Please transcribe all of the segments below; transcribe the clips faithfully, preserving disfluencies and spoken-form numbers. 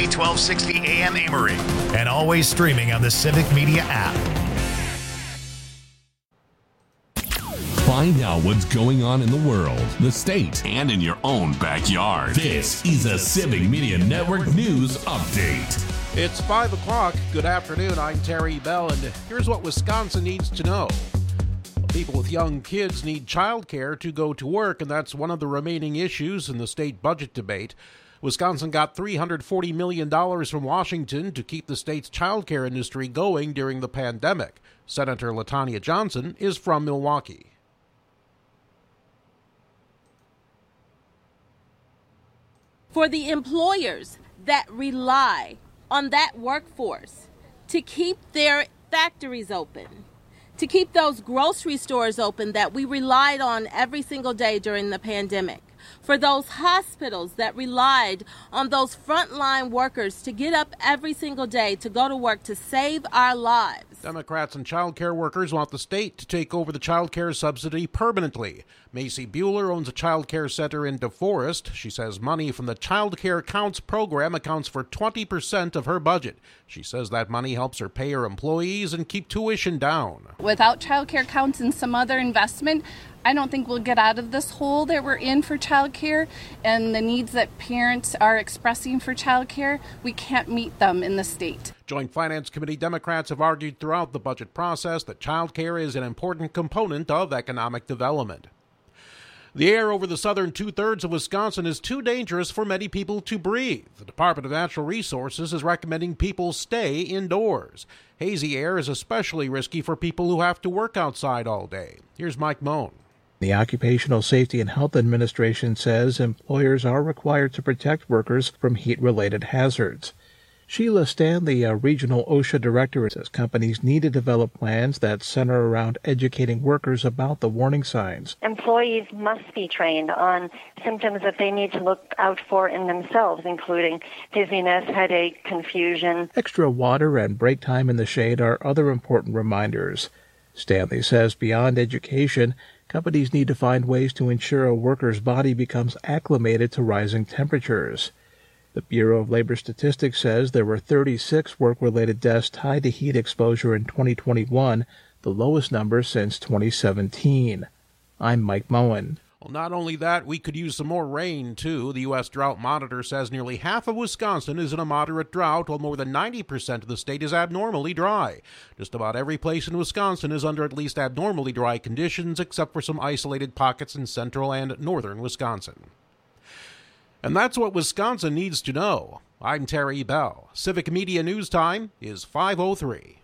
K twelve sixty A M Amory, and always streaming on the Civic Media app. Find out what's going on in the world, the state, and in your own backyard. This is a Civic Media Network News Update. It's five o'clock. Good afternoon. I'm Terry Bell, and here's what Wisconsin needs to know. People with young kids need childcare to go to work, and that's one of the remaining issues in the state budget debate. Wisconsin got three hundred forty million dollars from Washington to keep the state's childcare industry going during the pandemic. Senator LaTanya Johnson is from Milwaukee. For the employers that rely on that workforce to keep their factories open, to keep those grocery stores open that we relied on every single day during the pandemic, for those hospitals that relied on those frontline workers to get up every single day to go to work to save our lives. Democrats and child care workers want the state to take over the child care subsidy permanently. Macy Bueller owns a child care center in DeForest. She says money from the Child Care Counts program accounts for twenty percent of her budget. She says that money helps her pay her employees and keep tuition down. Without child care counts and some other investment, I don't think we'll get out of this hole that we're in for childcare, and the needs that parents are expressing for childcare, we can't meet them in the state. Joint Finance Committee Democrats have argued throughout the budget process that childcare is an important component of economic development. The air over the southern two-thirds of Wisconsin is too dangerous for many people to breathe. The Department of Natural Resources is recommending people stay indoors. Hazy air is especially risky for people who have to work outside all day. Here's Mike Moen. The Occupational Safety and Health Administration says employers are required to protect workers from heat-related hazards. Sheila Stan, the uh, regional OSHA director, says companies need to develop plans that center around educating workers about the warning signs. Employees must be trained on symptoms that they need to look out for in themselves, including dizziness, headache, confusion. Extra water and break time in the shade are other important reminders. Stanley says beyond education, companies need to find ways to ensure a worker's body becomes acclimated to rising temperatures. The Bureau of Labor Statistics says there were thirty-six work-related deaths tied to heat exposure in twenty twenty-one, the lowest number since twenty seventeen. I'm Mike Moen. Well, not only that, we could use some more rain, too. The U S Drought Monitor says nearly half of Wisconsin is in a moderate drought, while more than ninety percent of the state is abnormally dry. Just about every place in Wisconsin is under at least abnormally dry conditions, except for some isolated pockets in central and northern Wisconsin. And that's what Wisconsin needs to know. I'm Terry Bell. Civic Media News Time is five oh three.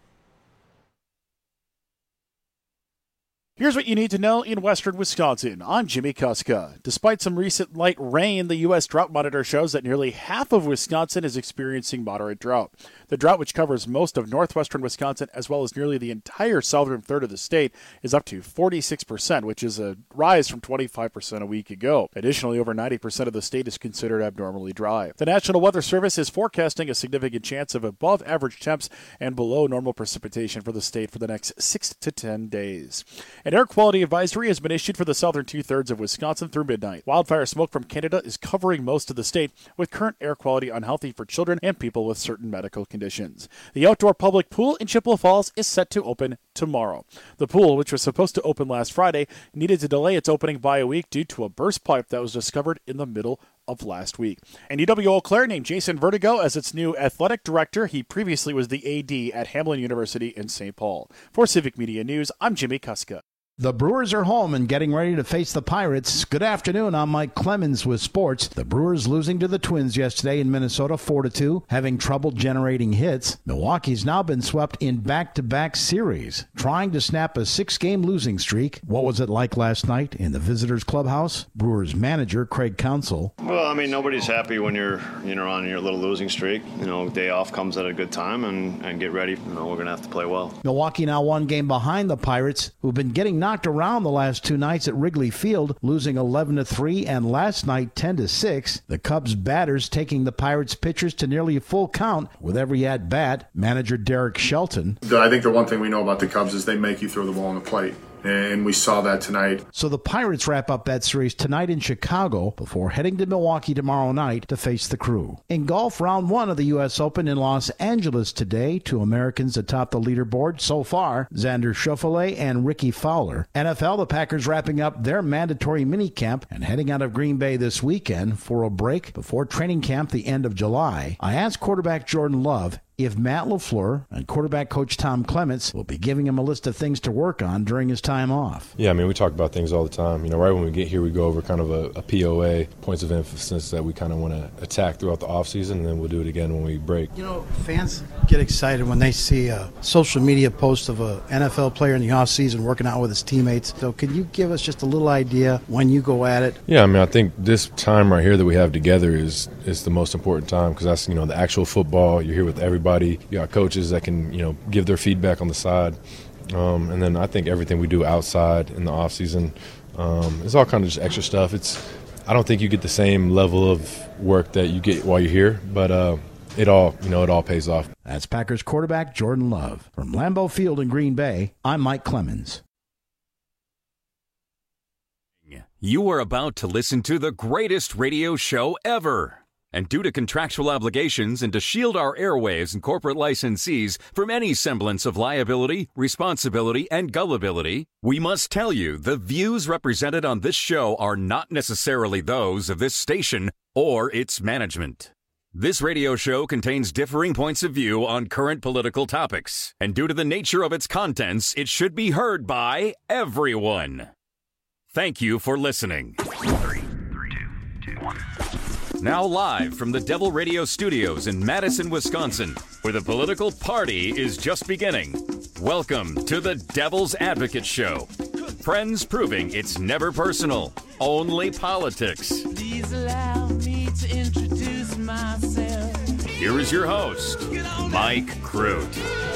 Here's what you need to know in western Wisconsin. I'm Jimmy Kuska. Despite some recent light rain, the U S Drought Monitor shows that nearly half of Wisconsin is experiencing moderate drought. The drought, which covers most of northwestern Wisconsin as well as nearly the entire southern third of the state, is up to forty-six percent, which is a rise from twenty-five percent a week ago. Additionally, over ninety percent of the state is considered abnormally dry. The National Weather Service is forecasting a significant chance of above average temps and below normal precipitation for the state for the next six to ten days. An air quality advisory has been issued for the southern two-thirds of Wisconsin through midnight. Wildfire smoke from Canada is covering most of the state, with current air quality unhealthy for children and people with certain medical conditions. The outdoor public pool in Chippewa Falls is set to open tomorrow. The pool, which was supposed to open last Friday, needed to delay its opening by a week due to a burst pipe that was discovered in the middle of last week. And U W Eau Claire named Jason Vertigo as its new athletic director. He previously was the A D at Hamline University in Saint Paul. For Civic Media News, I'm Jimmy Kuska. The Brewers are home and getting ready to face the Pirates. Good afternoon, I'm Mike Clemens with sports. The Brewers losing to the Twins yesterday in Minnesota four to two, having trouble generating hits. Milwaukee's now been swept in back-to-back series, trying to snap a six-game losing streak. What was it like last night in the visitors' clubhouse? Brewers manager Craig Counsell. Well, I mean, nobody's happy when you're, you know, on your little losing streak. You know, day off comes at a good time, and, and get ready. You know, we're going to have to play well. Milwaukee now one game behind the Pirates, who've been getting knocked knocked around the last two nights at Wrigley Field, losing eleven to three and last night ten to six. The Cubs batters taking the Pirates pitchers to nearly a full count with every at-bat. Manager Derek Shelton. I think the one thing we know about the Cubs is they make you throw the ball on the plate. and we saw that tonight. So the Pirates wrap up that series tonight in Chicago before heading to Milwaukee tomorrow night to face the Crew. In golf, round one of the U S Open in Los Angeles today, two Americans atop the leaderboard so far, Xander Schauffele and Ricky Fowler. N F L, the Packers wrapping up their mandatory minicamp and heading out of Green Bay this weekend for a break before training camp the end of July. I asked quarterback Jordan Love if Matt LaFleur and quarterback coach Tom Clements will be giving him a list of things to work on during his time off. Yeah, I mean, we talk about things all the time. You know, right when we get here, we go over kind of a, a P O A, points of emphasis that we kind of want to attack throughout the offseason, and then we'll do it again when we break. You know, fans get excited when they see a social media post of an N F L player in the offseason working out with his teammates. So can you give us just a little idea when you go at it? Yeah, I mean, I think this time right here that we have together is, is the most important time because that's, you know, the actual football. You're here with everybody. You got coaches that can, you know, give their feedback on the side. Um, and then I think everything we do outside in the off season um, is all kind of just extra stuff. It's I don't think you get the same level of work that you get while you're here, but uh, it all, you know, it all pays off. That's Packers quarterback Jordan Love. From Lambeau Field in Green Bay, I'm Mike Clemens. You are about to listen to the greatest radio show ever. And due to contractual obligations and to shield our airwaves and corporate licensees from any semblance of liability, responsibility, and gullibility, we must tell you the views represented on this show are not necessarily those of this station or its management. This radio show contains differing points of view on current political topics, and due to the nature of its contents, it should be heard by everyone. Thank you for listening. Three, three, two, two, one. Now live from the Devil Radio Studios in Madison, Wisconsin, where the political party is just beginning. Welcome to the Devil's Advocate Show. Friends proving it's never personal, only politics. Please allow me to introduce myself. Here is your host, Mike Crute.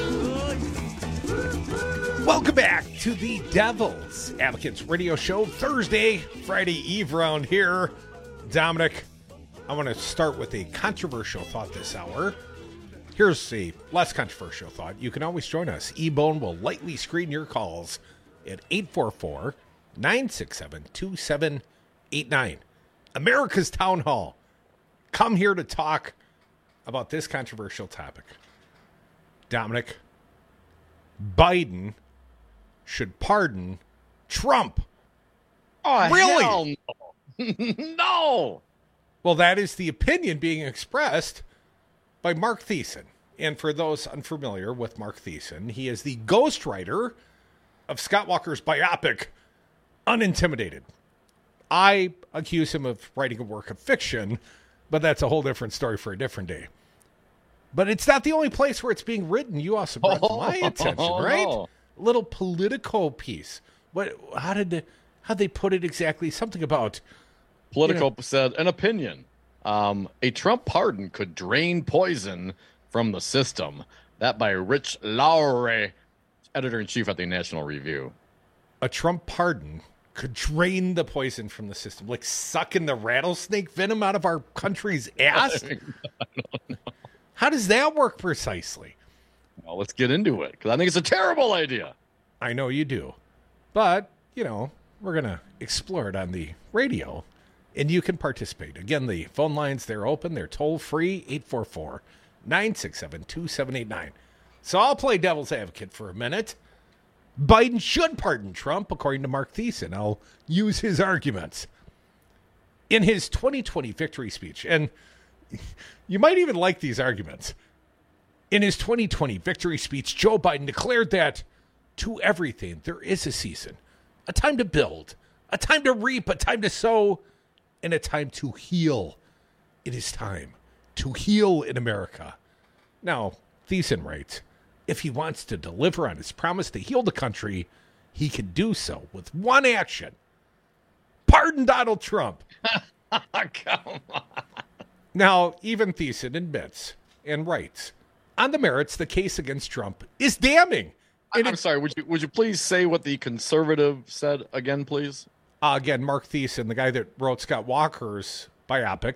Welcome back to the Devil's Advocates Radio Show. Thursday, Friday Eve round here. Dominic, I want to start with a controversial thought this hour. Here's a less controversial thought. You can always join us. E-Bone will lightly screen your calls at eight four four, nine six seven, two seven eight nine. America's Town Hall. Come here to talk about this controversial topic. Dominic, Biden should pardon Trump. Oh, really? Hell no. No. Well, that is the opinion being expressed by Mark Thiessen. And for those unfamiliar with Mark Thiessen, he is the ghostwriter of Scott Walker's biopic, Unintimidated. I accuse him of writing a work of fiction, but that's a whole different story for a different day. But it's not the only place where it's being written. You also brought to my attention, oh, right? No. Little Politico piece. What? How did they, how they put it exactly? Something about... Politico you know, said, an opinion. Um, a Trump pardon could drain poison from the system. That by Rich Lowry, editor-in-chief at the National Review. A Trump pardon could drain the poison from the system. Like sucking the rattlesnake venom out of our country's ass? I don't know. How does that work precisely? Well, let's get into it, because I think it's a terrible idea. I know you do. But, you know, we're going to explore it on the radio. And you can participate. Again, the phone lines, they're open. They're toll-free, eight four four, nine six seven, two seven eight nine. So I'll play devil's advocate for a minute. Biden should pardon Trump, according to Mark Thiessen. I'll use his arguments. In his twenty twenty victory speech, and you might even like these arguments. In his twenty twenty victory speech, Joe Biden declared that to everything there is a season, a time to build, a time to reap, a time to sow, and a time to heal. It is time to heal in America. Now, Thiessen writes, if he wants to deliver on his promise to heal the country, he can do so with one action. Pardon Donald Trump. Come on. Now, even Thiessen admits and writes, on the merits, the case against Trump is damning. And I'm sorry, would you would you please say what the conservative said again, please? Uh, again, Mark Thiessen, the guy that wrote Scott Walker's biopic,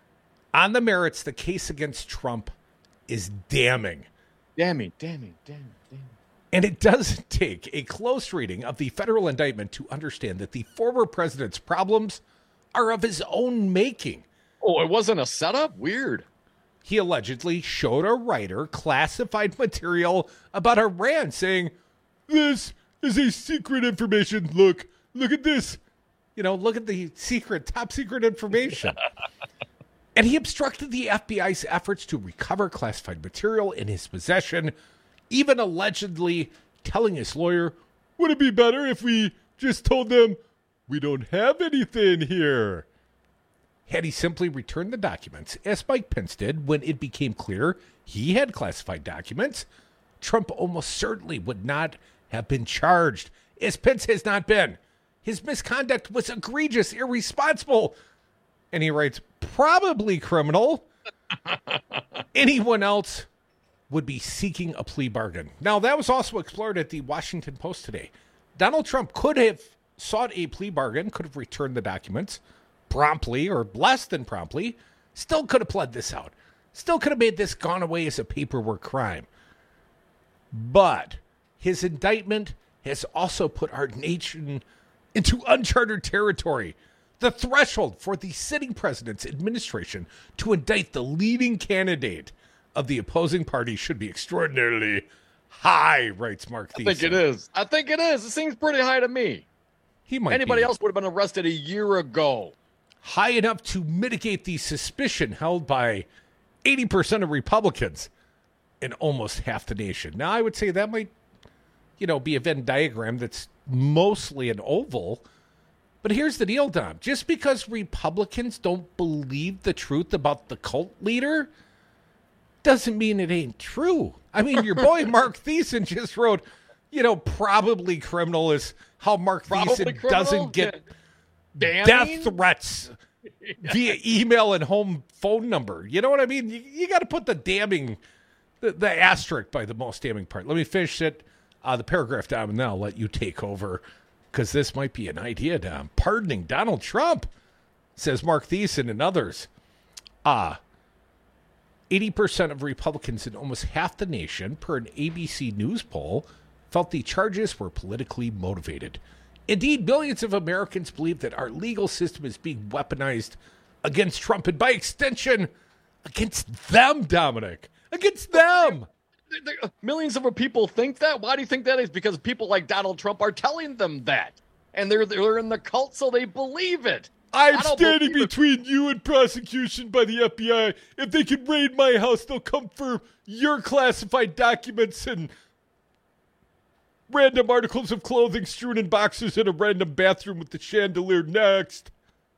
on the merits, the case against Trump is damning. Damning, damning, damning, damning. And it doesn't take a close reading of the federal indictment to understand that the former president's problems are of his own making. Oh, it wasn't a setup? Weird. He allegedly showed a writer classified material about Iran, saying, "This is a secret information. Look, look at this. You know, look at the secret, top secret information." And he obstructed the F B I's efforts to recover classified material in his possession, even allegedly telling his lawyer, "Would it be better if we just told them we don't have anything here?" Had he simply returned the documents, as Mike Pence did when it became clear he had classified documents, Trump almost certainly would not have been charged, as Pence has not been. His misconduct was egregious, irresponsible, and he writes, probably criminal. Anyone else would be seeking a plea bargain. Now, that was also explored at the Washington Post today. Donald Trump could have sought a plea bargain, could have returned the documents promptly or less than promptly, still could have pled this out, still could have made this gone away as a paperwork crime. But his indictment has also put our nation into uncharted territory. The threshold for the sitting president's administration to indict the leading candidate of the opposing party should be extraordinarily high, writes Mark Thiessen. I think it is. I think it is. It seems pretty high to me. He might Anybody be else would have been arrested a year ago. High enough to mitigate the suspicion held by eighty percent of Republicans in almost half the nation. Now, I would say that might, you know, be a Venn diagram that's mostly an oval. But here's the deal, Dom. Just because Republicans don't believe the truth about the cult leader doesn't mean it ain't true. I mean, your boy Mark Thiessen just wrote, you know, probably criminal is how Mark Probably Thiessen criminal? doesn't get Damning? death threats via email and home phone number. You know what I mean? You, you got to put the damning, the, the asterisk by the most damning part. Let me finish it, uh, the paragraph, Dom, and then I'll let you take over, because this might be an idea, Dom. Pardoning Donald Trump, says Mark Thiessen and others. Ah, uh, eighty percent of Republicans in almost half the nation, per an A B C News poll, felt the charges were politically motivated. Indeed, millions of Americans believe that our legal system is being weaponized against Trump and, by extension, against them, Dominic. Against them. Millions of people think that? Why do you think that is? Because people like Donald Trump are telling them that. And they're they're in the cult, so they believe it. I'm standing between you and prosecution by the F B I. If they can raid my house, they'll come for your classified documents and random articles of clothing strewn in boxes in a random bathroom with the chandelier next.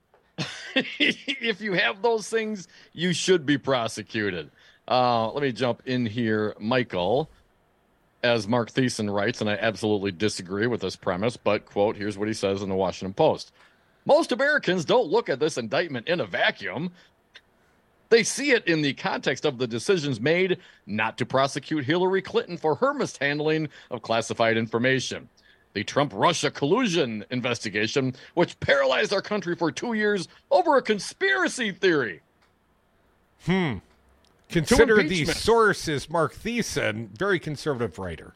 If you have those things, you should be prosecuted. Uh, let me jump in here, Michael. As Mark Thiessen writes, and I absolutely disagree with this premise, but, quote, here's what he says in the Washington Post. Most Americans don't look at this indictment in a vacuum. They see it in the context of the decisions made not to prosecute Hillary Clinton for her mishandling of classified information. The Trump-Russia collusion investigation, which paralyzed our country for two years over a conspiracy theory. Hmm. Consider the source is Mark Thiessen, very conservative writer.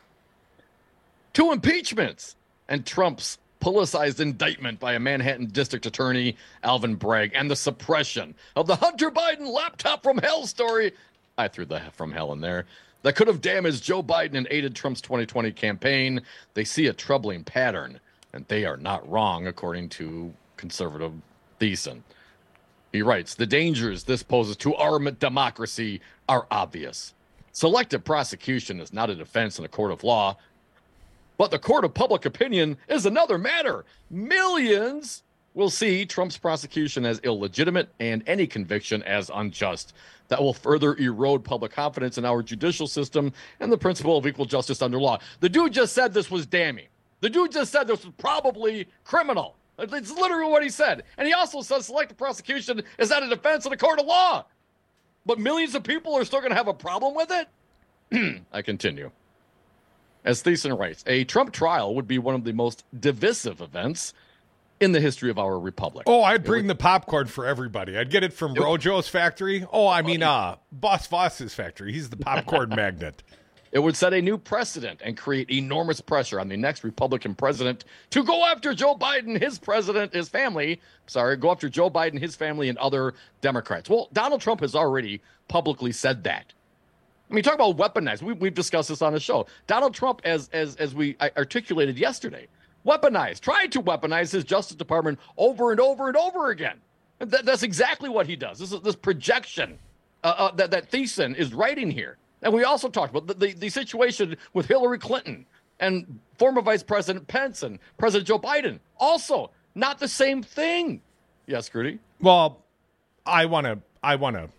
Two impeachments and Trump's politicized indictment by a Manhattan district attorney, Alvin Bragg, and the suppression of the Hunter Biden laptop from hell story. I threw the from hell in there. That could have damaged Joe Biden and aided Trump's twenty twenty campaign. They see a troubling pattern, and they are not wrong, according to conservative Thiessen. He writes, the dangers this poses to our democracy are obvious. Selective prosecution is not a defense in a court of law, but the court of public opinion is another matter. Millions will see Trump's prosecution as illegitimate and any conviction as unjust. That will further erode public confidence in our judicial system and the principle of equal justice under law. The dude just said this was damning. The dude just said this was probably criminal. It's literally what he said. And he also says selective prosecution is not a defense in a court of law. But millions of people are still going to have a problem with it? I continue. As Thiessen writes, a Trump trial would be one of the most divisive events in the history of our republic. Oh, I'd bring would, the popcorn for everybody. I'd get it from it, Rojo's factory. Oh, I mean, uh, Boss Voss's factory. He's the popcorn magnet. It would set a new precedent and create enormous pressure on the next Republican president to go after Joe Biden, his president, his family. Sorry, go after Joe Biden, his family, and other Democrats. Well, Donald Trump has already publicly said that. I mean, talk about weaponized. We, we've discussed this on the show. Donald Trump, as as as we articulated yesterday, weaponized, tried to weaponize his Justice Department over and over and over again. And that, that's exactly what he does. This is this projection uh, uh, that, that Thiessen is writing here. And we also talked about the, the, the situation with Hillary Clinton and former Vice President Pence and President Joe Biden. Also, not the same thing. Yes, Grudy? Well, I want to I want to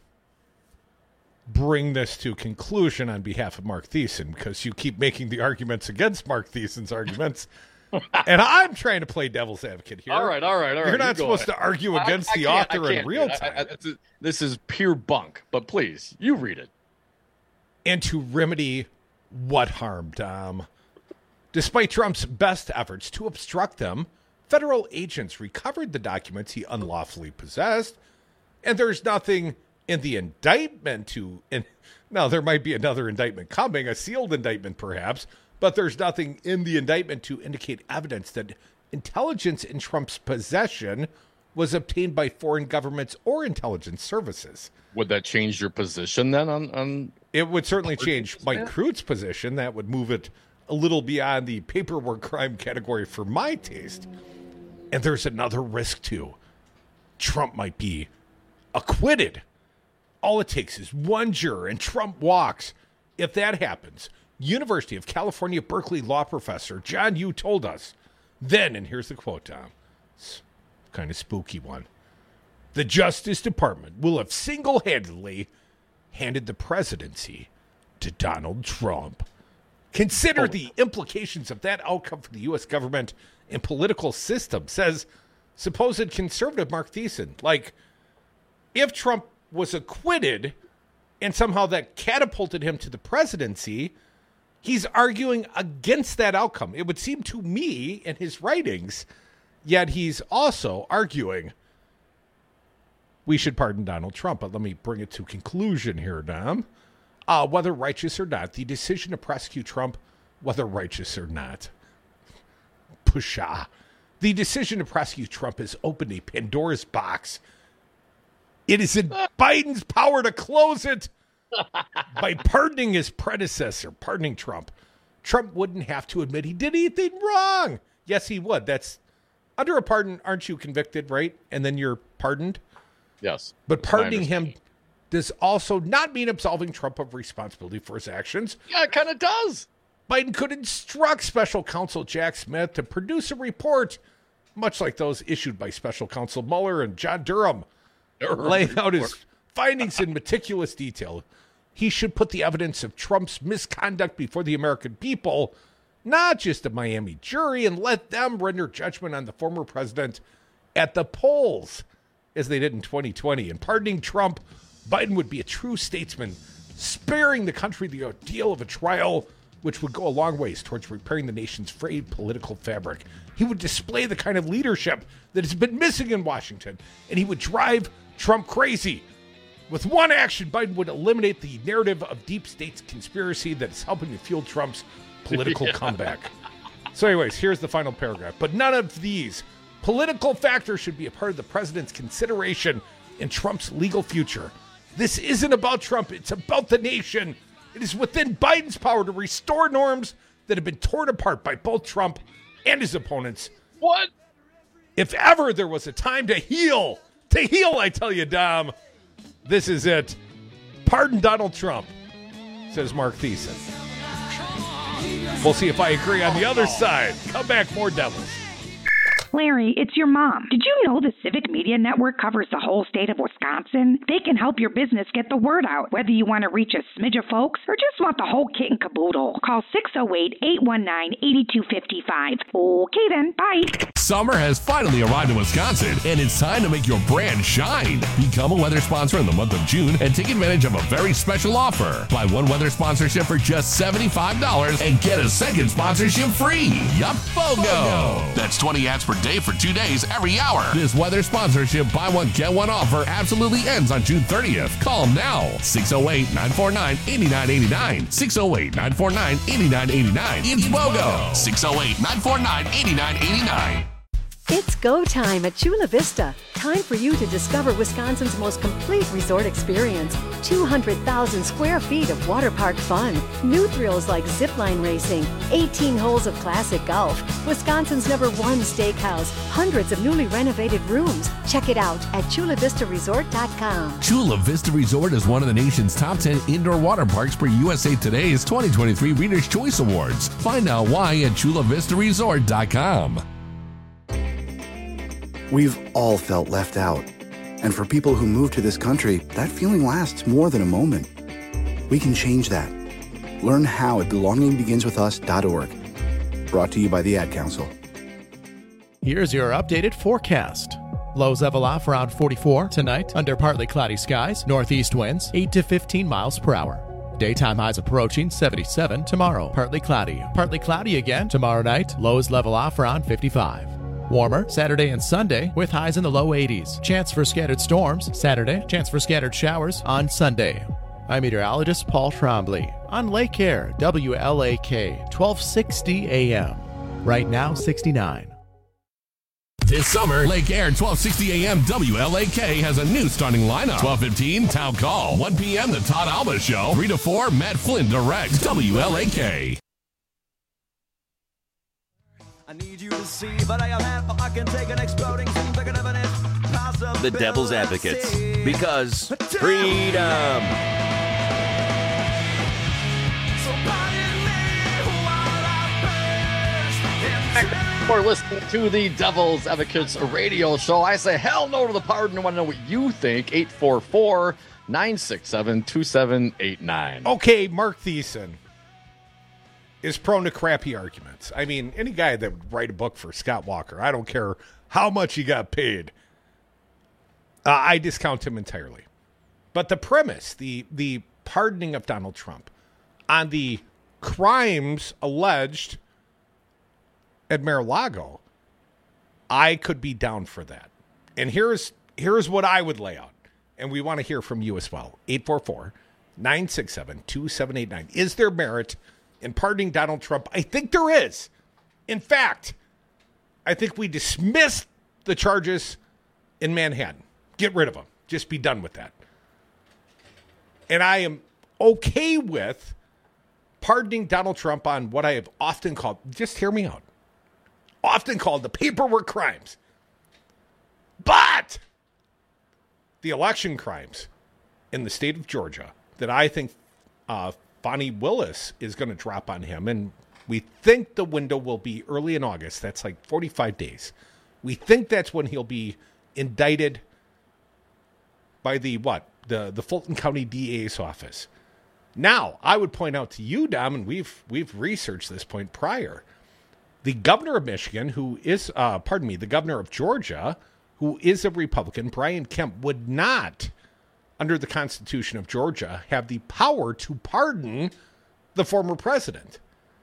bring this to conclusion on behalf of Mark Thiessen, because you keep making the arguments against Mark Thiessen's arguments. And I'm trying to play devil's advocate here. All right, all right, all right. You're not you supposed to argue against I, I the author in real time. I, I, this is pure bunk, but please, you read it. And to remedy what harm, Dom? Despite Trump's best efforts to obstruct them, federal agents recovered the documents he unlawfully possessed, and there's nothing in the indictment to... And now, there might be another indictment coming, a sealed indictment perhaps, but there's nothing in the indictment to indicate evidence that intelligence in Trump's possession was obtained by foreign governments or intelligence services. Would that change your position then on... on it would certainly change Mike Crute's position. That would move it a little beyond the paperwork crime category for my taste. And there's another risk, too. Trump might be acquitted. All it takes is one juror and Trump walks. If that happens, University of California, Berkeley law professor John Yoo told us, then, and here's the quote, Tom, it's kind of spooky one, the Justice Department will have single-handedly handed the presidency to Donald Trump. Consider oh. the implications of that outcome for the U S government and political system, says supposed conservative Mark Thiessen. Like, if Trump was acquitted and somehow that catapulted him to the presidency, he's arguing against that outcome. It would seem to me in his writings, yet he's also arguing we should pardon Donald Trump. But let me bring it to conclusion here, Dom. Uh, whether righteous or not, the decision to prosecute Trump, whether righteous or not, Pusha. The decision to prosecute Trump has opened a Pandora's box. It is in Biden's power to close it by pardoning his predecessor, pardoning Trump. Trump wouldn't have to admit he did anything wrong. Yes, he would. That's under a pardon. Aren't you convicted, right? And then you're pardoned. Yes. But pardoning him does also not mean absolving Trump of responsibility for his actions. Yeah, it kind of does. Biden could instruct special counsel Jack Smith to produce a report, much like those issued by special counsel Mueller and John Durham, laying out his findings in meticulous detail. He should put the evidence of Trump's misconduct before the American people, not just a Miami jury, and let them render judgment on the former president at the polls, as they did in twenty twenty. And pardoning Trump, Biden would be a true statesman, sparing the country the ordeal of a trial, which would go a long ways towards repairing the nation's frayed political fabric. He would display the kind of leadership that has been missing in Washington, and he would drive Trump crazy. With one action, Biden would eliminate the narrative of deep state's conspiracy that is helping to fuel Trump's political yeah. comeback. So anyways, here's the final paragraph. But none of these political factors should be a part of the president's consideration in Trump's legal future. This isn't about Trump. It's about the nation. It is within Biden's power to restore norms that have been torn apart by both Trump and his opponents. What? If ever there was a time to heal, to heal, I tell you, Dom, this is it. Pardon Donald Trump, says Mark Thiessen. We'll see if I agree on the other side. Come back, more Devils. Larry, it's your mom. Did you know the Civic Media Network covers the whole state of Wisconsin? They can help your business get the word out, whether you want to reach a smidge of folks or just want the whole kit and caboodle. Call six oh eight, eight one nine, eight two five five. Okay then, bye. Summer has finally arrived in Wisconsin, and it's time to make your brand shine. Become a weather sponsor in the month of June and take advantage of a very special offer. Buy one weather sponsorship for just seventy-five dollars and get a second sponsorship free. Yup, BOGO. That's twenty ads per day for two days every hour. This weather sponsorship buy one, get one offer absolutely ends on June thirtieth. Call now. six oh eight, nine four nine, eight nine eight nine. six oh eight, nine four nine, eight nine eight nine. It's BOGO. six oh eight, nine four nine, eight nine eight nine. It's go time at Chula Vista. Time for you to discover Wisconsin's most complete resort experience. two hundred thousand square feet of water park fun. New thrills like zipline racing. eighteen holes of classic golf. Wisconsin's number one steakhouse. Hundreds of newly renovated rooms. Check it out at chula vista resort dot com. Chula Vista Resort is one of the nation's top ten indoor water parks per U S A Today's twenty twenty-three Reader's Choice Awards. Find out why at chula vista resort dot com. We've all felt left out. And for people who move to this country, that feeling lasts more than a moment. We can change that. Learn how at belonging begins with us dot org. Brought to you by the Ad Council. Here's your updated forecast. Lows level off around forty-four tonight under partly cloudy skies, northeast winds eight to fifteen miles per hour. Daytime highs approaching seventy-seven tomorrow, partly cloudy. Partly cloudy again tomorrow night, lows level off around fifty-five. Warmer Saturday and Sunday with highs in the low eighties. Chance for scattered storms Saturday, chance for scattered showers on Sunday. I'm meteorologist Paul Trombley on Lake Air, W L A K, twelve sixty A M. Right now, sixty-nine. This summer, Lake Air twelve sixty A M W L A K has a new starting lineup. twelve fifteen, Town Call. one p.m. The Todd Alba Show. three to four, Matt Flynn directs. W L A K. I need you to see, but I am half, I can take an exploding seems like an evidence. The Devil's Advocates, because freedom. For listening to the Devil's Advocates radio show, I say hell no to the pardon. I want to know what you think. eight four four, nine six seven, two seven eight nine. Okay, Mark Thiessen is prone to crappy arguments. I mean, any guy that would write a book for Scott Walker, I don't care how much he got paid, uh, I discount him entirely. But the premise, the the pardoning of Donald Trump on the crimes alleged at Mar-a-Lago, I could be down for that. And here's here's what I would lay out. And we want to hear from you as well. eight four four, nine six seven, two seven eight nine. Is there merit in pardoning Donald Trump? I think there is. In fact, I think we dismiss the charges in Manhattan. Get rid of them. Just be done with that. And I am okay with pardoning Donald Trump on what I have often called, just hear me out, often called the paperwork crimes. But the election crimes in the state of Georgia that I think uh, Bonnie Willis is going to drop on him, and we think the window will be early in August. That's like forty-five days. We think that's when he'll be indicted by the, what, the, the Fulton County D A's office. Now, I would point out to you, Dom, and we've we've researched this point prior, the governor of Michigan, who is, uh, pardon me, the governor of Georgia, who is a Republican, Brian Kemp, would not, under the Constitution of Georgia, have the power to pardon the former president.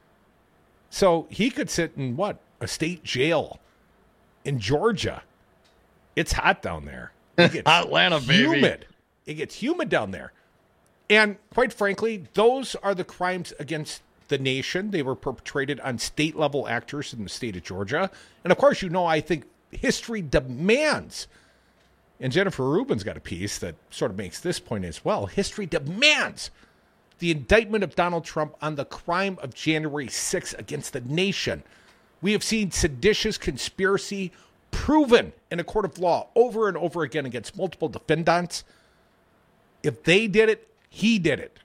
So he could sit in, what, a state jail in Georgia. It's hot down there. It gets Atlanta, baby. Humid. It gets humid down there. And quite frankly, those are the crimes against the nation. They were perpetrated on state-level actors in the state of Georgia. And, of course, you know, I think history demands, and Jennifer Rubin's got a piece that sort of makes this point as well, history demands the indictment of Donald Trump on the crime of January sixth against the nation. We have seen seditious conspiracy proven in a court of law over and over again against multiple defendants. If they did it, he did it.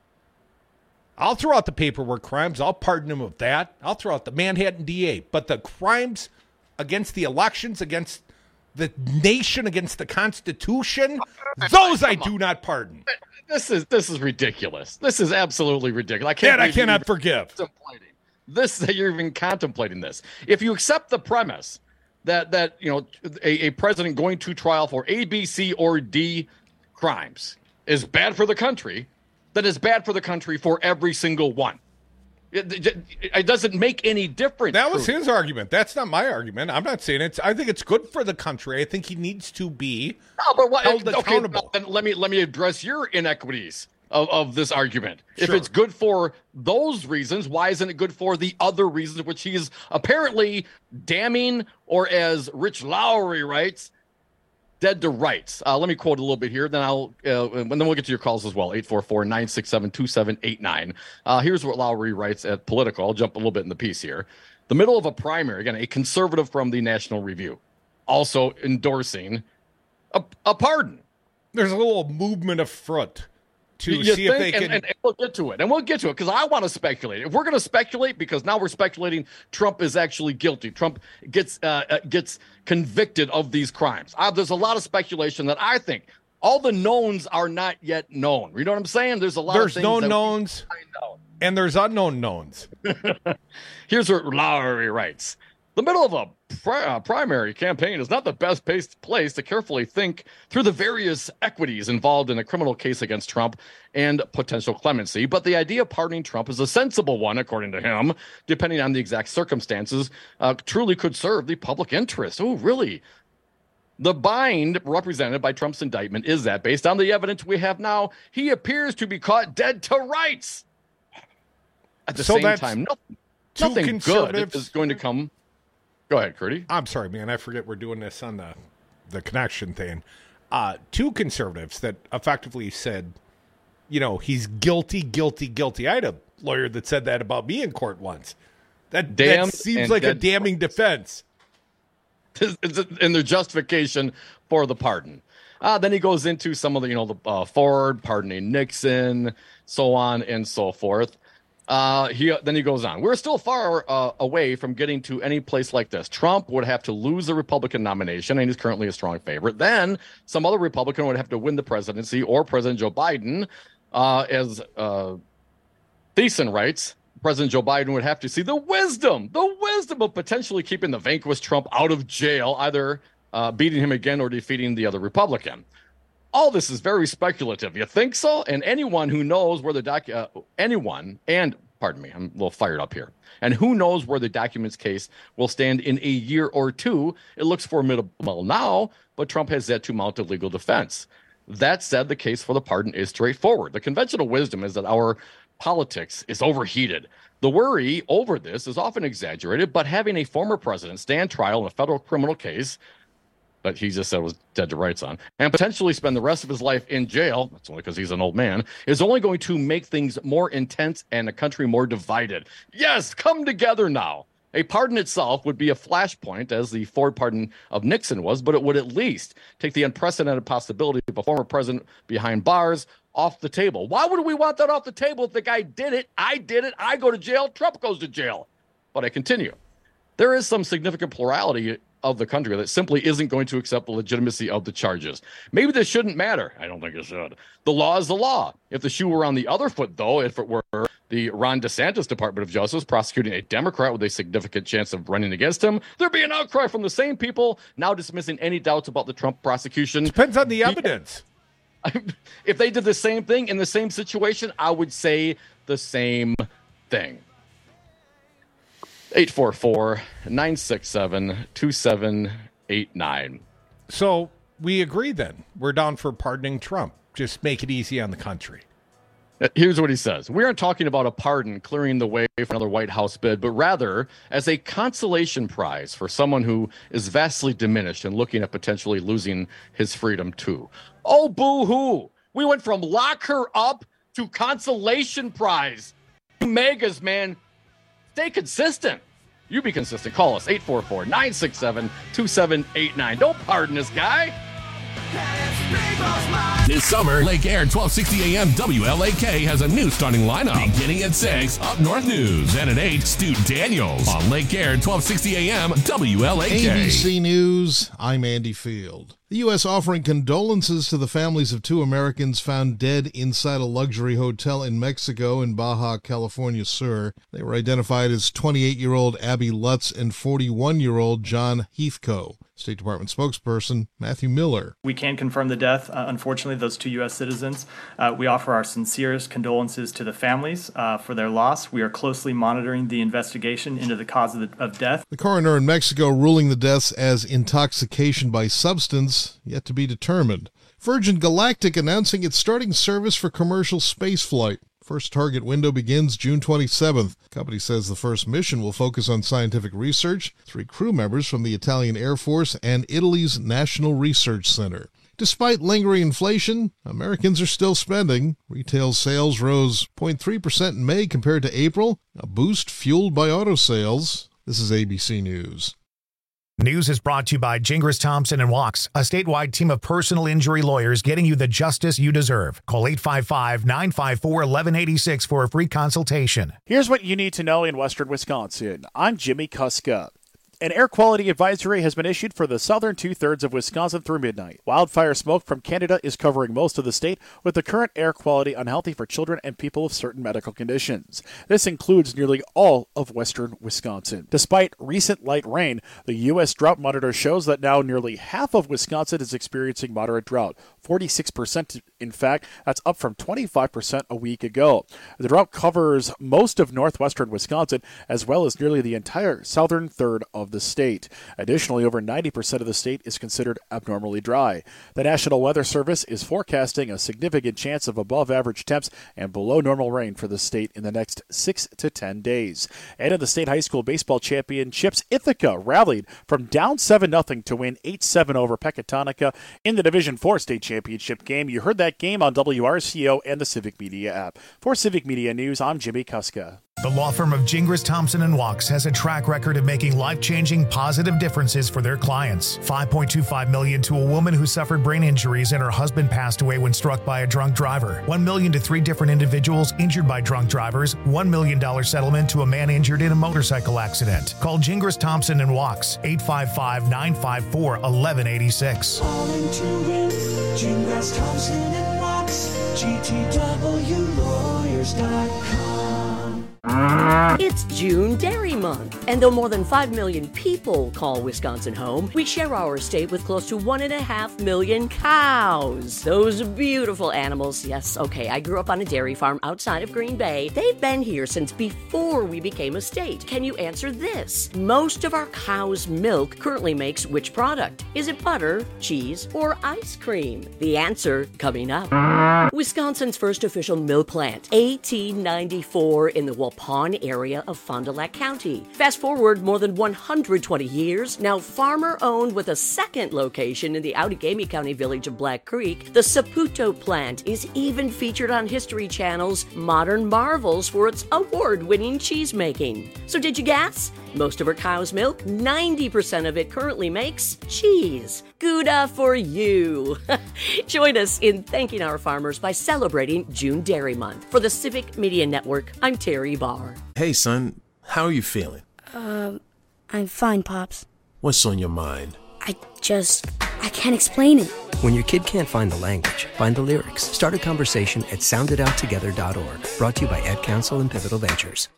I'll throw out the paperwork crimes. I'll pardon him of that. I'll throw out the Manhattan D A. But the crimes against the elections, against the nation, against the Constitution, those I do not pardon. This is this is ridiculous. This is absolutely ridiculous. I can't. That I cannot forgive. This that you're even contemplating this. If you accept the premise that that you know a, a president going to trial for A, B, C, or D crimes is bad for the country, then it's bad for the country for every single one. It, it doesn't make any difference. That was his argument. That's not my argument. I'm not saying it's. I think it's good for the country. I think he needs to be no, but what, held okay, accountable. Then let me let me address your inequities of, of this argument. Sure. If it's good for those reasons, why isn't it good for the other reasons, which he's apparently damning, or as Rich Lowry writes, dead to rights. Uh, let me quote a little bit here, then I'll, uh, and then we'll get to your calls as well. eight four four, nine six seven, two seven eight nine. Uh, here's what Lowry writes at Political. I'll jump a little bit in the piece here. The middle of a primary, again, a conservative from the National Review, also endorsing a, a pardon. There's a little movement of front to you see think, if they can. And, and, and we'll get to it. And we'll get to it because I want to speculate. If we're going to speculate, because now we're speculating Trump is actually guilty. Trump gets uh, gets convicted of these crimes. Uh, there's a lot of speculation that I think all the knowns are not yet known. You know what I'm saying? There's a lot there's of things. There's known knowns and there's unknown knowns. Here's what Lowry writes. The middle of a pri- uh, primary campaign is not the best paced place to carefully think through the various equities involved in a criminal case against Trump and potential clemency, but the idea of pardoning Trump is a sensible one, according to him, depending on the exact circumstances, uh, truly could serve the public interest. Oh, really? The bind represented by Trump's indictment is that, based on the evidence we have now, he appears to be caught dead to rights. At the so same time, nothing, nothing good is going to come. Go ahead, Curdy. I'm sorry, man. I forget we're doing this on the the connection thing. Uh, two conservatives that effectively said, you know, he's guilty, guilty, guilty. I had a lawyer that said that about me in court once. That, that seems like a damning defense. In their justification for the pardon. Uh, then he goes into some of the, you know, the uh, Ford pardoning Nixon, so on and so forth. Uh, he then he goes on. We're still far uh, away from getting to any place like this. Trump would have to lose the Republican nomination, and he's currently a strong favorite. Then some other Republican would have to win the presidency, or President Joe Biden, uh, as uh, Thiessen writes. President Joe Biden would have to see the wisdom, the wisdom of potentially keeping the vanquished Trump out of jail, either uh, beating him again or defeating the other Republican. All this is very speculative. You think so? And anyone who knows where the doc, uh, anyone, and pardon me, I'm a little fired up here. And who knows where the documents case will stand in a year or two? It looks formidable now, but Trump has yet to mount a legal defense. That said, the case for the pardon is straightforward. The conventional wisdom is that our politics is overheated. The worry over this is often exaggerated, but having a former president stand trial in a federal criminal case that he just said was dead to rights on, and potentially spend the rest of his life in jail, that's only because he's an old man, is only going to make things more intense and the country more divided. Yes, come together now. A pardon itself would be a flashpoint, as the Ford pardon of Nixon was, but it would at least take the unprecedented possibility of a former president behind bars off the table. Why would we want that off the table if the guy did it, I did it, I go to jail, Trump goes to jail? But I continue. There is some significant plurality of the country that simply isn't going to accept the legitimacy of the charges. Maybe this shouldn't matter. I don't think it should. The law is the law. If the shoe were on the other foot, though, if it were the Ron DeSantis Department of Justice prosecuting a Democrat with a significant chance of running against him, there'd be an outcry from the same people now dismissing any doubts about the Trump prosecution. Depends on the evidence. If they did the same thing in the same situation, I would say the same thing. eight four four, nine six seven, two seven eight nine. So we agree then. We're down for pardoning Trump. Just make it easy on the country. Here's what he says. We aren't talking about a pardon clearing the way for another White House bid, but rather as a consolation prize for someone who is vastly diminished and looking at potentially losing his freedom too. Oh, boo-hoo. We went from lock her up to consolation prize. Megas, man. Stay consistent. You be consistent. Call us eight four four, nine six seven, two seven eight nine. Don't pardon this guy. This summer, Lake Air twelve sixty A M W L A K has a new starting lineup. Beginning at six, Up North News. And at eight, Stu Daniels on Lake Air twelve sixty A M W L A K. A B C News, I'm Andy Field. The U S offering condolences to the families of two Americans found dead inside a luxury hotel in Mexico in Baja California Sur. They were identified as twenty-eight-year-old Abby Lutz and forty-one-year-old John Heathcote. State Department spokesperson Matthew Miller. We can confirm the death. Uh, unfortunately, those two U S citizens. Uh, we offer our sincerest condolences to the families uh, for their loss. We are closely monitoring the investigation into the cause of, the, of death. The coroner in Mexico ruling the deaths as intoxication by substance yet to be determined. Virgin Galactic announcing it's starting service for commercial spaceflight. First target window begins June twenty-seventh. The company says the first mission will focus on scientific research. Three crew members from the Italian Air Force and Italy's National Research Center. Despite lingering inflation, Americans are still spending. Retail sales rose zero point three percent in May compared to April, a boost fueled by auto sales. This is A B C News. News is brought to you by Gingras Thompson and Walks, a statewide team of personal injury lawyers getting you the justice you deserve. Call eight five five, nine five four, one one eight six for a free consultation. Here's what you need to know in western Wisconsin. I'm Jimmy Kuska. An air quality advisory has been issued for the southern two-thirds of Wisconsin through midnight. Wildfire smoke from Canada is covering most of the state, with the current air quality unhealthy for children and people with certain medical conditions. This includes nearly all of western Wisconsin. Despite recent light rain, the U S Drought Monitor shows that now nearly half of Wisconsin is experiencing moderate drought. forty-six percent, in fact. That's up from twenty-five percent a week ago. The drought covers most of northwestern Wisconsin, as well as nearly the entire southern third of the state. Additionally, over ninety percent of the state is considered abnormally dry. The National Weather Service is forecasting a significant chance of above-average temps and below-normal rain for the state in the next six to ten days. And in the state high school baseball championships, Ithaca rallied from down seven nothing to win eight seven over Pecatonica in the Division four state championship game. You heard that game on W R C O and the Civic Media app. For Civic Media News, I'm Jimmy Kuska. The law firm of Gingras Thompson and Walks has a track record of making life-changing positive differences for their clients. five point two five million dollars to a woman who suffered brain injuries and her husband passed away when struck by a drunk driver. one million dollars to three different individuals injured by drunk drivers. one million dollars settlement to a man injured in a motorcycle accident. Call Gingras Thompson and Walks, eight five five, nine five four, one one eight six. Calling to win, Gingras Thompson and Walks, G T W lawyers dot com. It's June Dairy Month, and though more than five million people call Wisconsin home, we share our state with close to one and a half million cows. Those beautiful animals, yes, okay, I grew up on a dairy farm outside of Green Bay. They've been here since before we became a state. Can you answer this? Most of our cow's milk currently makes which product? Is it butter, cheese, or ice cream? The answer coming up. Wisconsin's first official milk plant, eighteen ninety-four in the Waupun area of Fond du Lac County. Fast forward more than one hundred twenty years, now farmer-owned with a second location in the Outagamie County village of Black Creek, the Saputo plant is even featured on History Channel's Modern Marvels for its award-winning cheese making. So did you guess? Most of our cow's milk, ninety percent of it currently makes cheese. Gouda for you. Join us in thanking our farmers by celebrating June Dairy Month. For the Civic Media Network, I'm Terry Barr. Hey, son, how are you feeling? Um, I'm fine, Pops. What's on your mind? I just, I can't explain it. When your kid can't find the language, find the lyrics. Start a conversation at sound it out together dot org. Brought to you by Ed Council and Pivotal Ventures.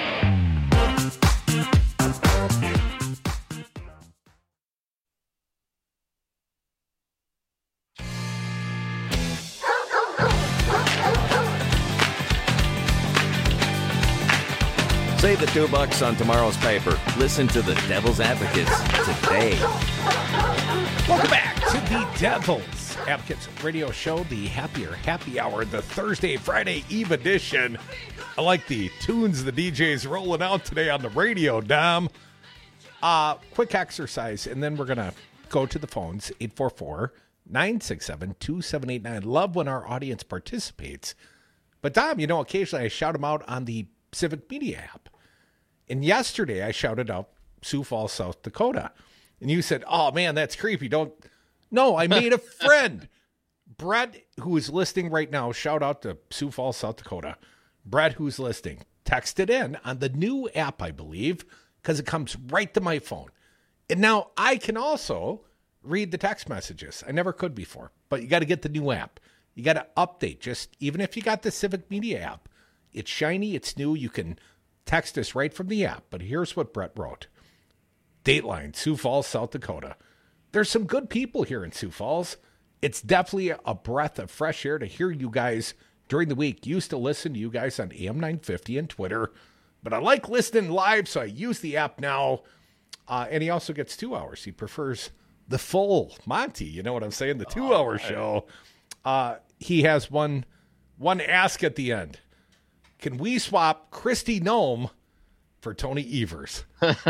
Save the two bucks on tomorrow's paper. Listen to the Devil's Advocates today. Welcome back to the Devil's Advocates radio show, the Happier Happy Hour, the Thursday, Friday Eve edition. I like the tunes the D J's rolling out today on the radio, Dom. Uh, quick exercise, and then we're going to go to the phones, eight four four, nine six seven, two seven eight nine. Love when our audience participates. But, Dom, you know, occasionally I shout them out on the Civic Media app. And yesterday I shouted out Sioux Falls, South Dakota. And you said, oh, man, that's creepy. Don't. No, I made a friend. Brett, who is listening right now, shout out to Sioux Falls, South Dakota. Brett, who's listening, texted in on the new app, I believe, because it comes right to my phone. And now I can also read the text messages. I never could before. But you got to get the new app. You got to update. Just even if you got the Civic Media app, it's shiny, it's new. You can text us right from the app. But here's what Brett wrote. Dateline, Sioux Falls, South Dakota. there's some good people here in Sioux Falls. It's definitely a breath of fresh air to hear you guys during the week. Used to listen to you guys on A M nine fifty and Twitter, but I like listening live, so I use the app now. Uh, and he also gets two hours. He prefers the full Monty. You know what I'm saying? The two-hour oh, show. Uh, he has one one ask at the end. Can we swap Kristi Noem for Tony Evers?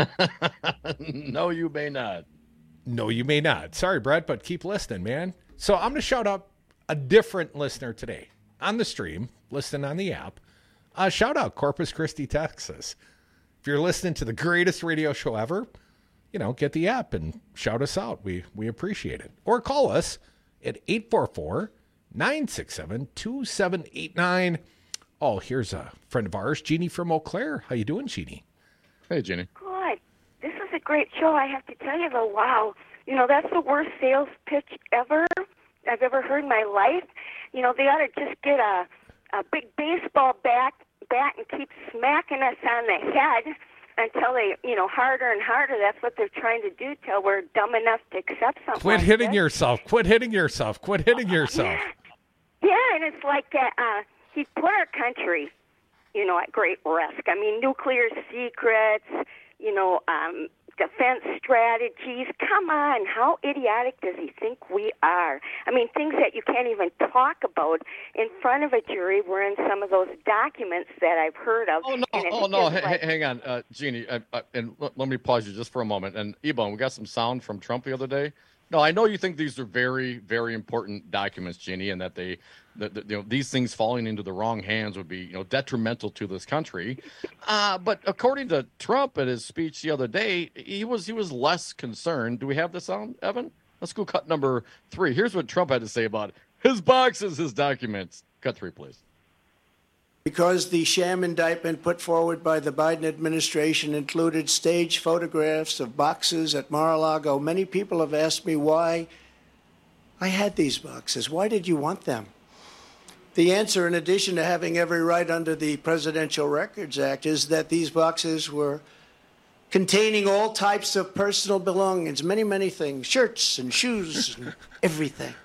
No, you may not. No, you may not. Sorry, Brett, but keep listening, man. So I'm going to shout out a different listener today on the stream, listening on the app. Uh, shout out Corpus Christi, Texas. If you're listening to the greatest radio show ever, you know, get the app and shout us out. We we appreciate it. Or call us at eight four four, nine six seven, two seven eight nine. Oh, here's a friend of ours, Jeannie from Eau Claire. How you doing, Jeannie? Hey, Jeannie. Good. This is a great show. I have to tell you, though, wow. You know, that's the worst sales pitch ever I've ever heard in my life. You know, they ought to just get a, a big baseball bat, bat and keep smacking us on the head until they, you know, harder and harder. That's what they're trying to do till we're dumb enough to accept something. Quit like hitting this. yourself. Quit hitting yourself. Quit hitting yourself. Yeah, and it's like uh, uh, he put our country, you know, at great risk. I mean, nuclear secrets, you know, um, defense strategies. Come on, how idiotic does he think we are? I mean, things that you can't even talk about in front of a jury were in some of those documents that I've heard of. Oh, no, and it's oh, no. just H- like, hang on, uh, Jeannie, uh, uh, and l- let me pause you just for a moment. And, Ebon, we got some sound from Trump the other day. No, I know you think these are very, very important documents, Jeannie, and that they, that, that, you know, these things falling into the wrong hands would be, you know, detrimental to this country. Uh, but according to Trump at his speech the other day, he was he was less concerned. Do we have the sound, Evan? Let's go cut number three. Here's what Trump had to say about his boxes, his documents. Cut three, please. Because the sham indictment put forward by the Biden administration included staged photographs of boxes at Mar-a-Lago, many people have asked me why I had these boxes. Why did you want them? The answer, in addition to having every right under the Presidential Records Act, is that these boxes were containing all types of personal belongings, many, many things, shirts and shoes and everything.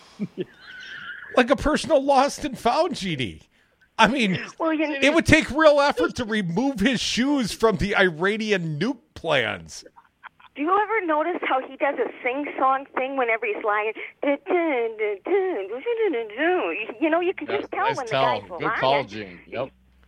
Like a personal lost and found, G D. I mean, well, you know, it would take real effort to remove his shoes from the Iranian nuke plans. Do you ever notice how he does a sing-song thing whenever he's lying? You know, you can just tell nice when the tell. guy's Good lying. call, Gene. Yep.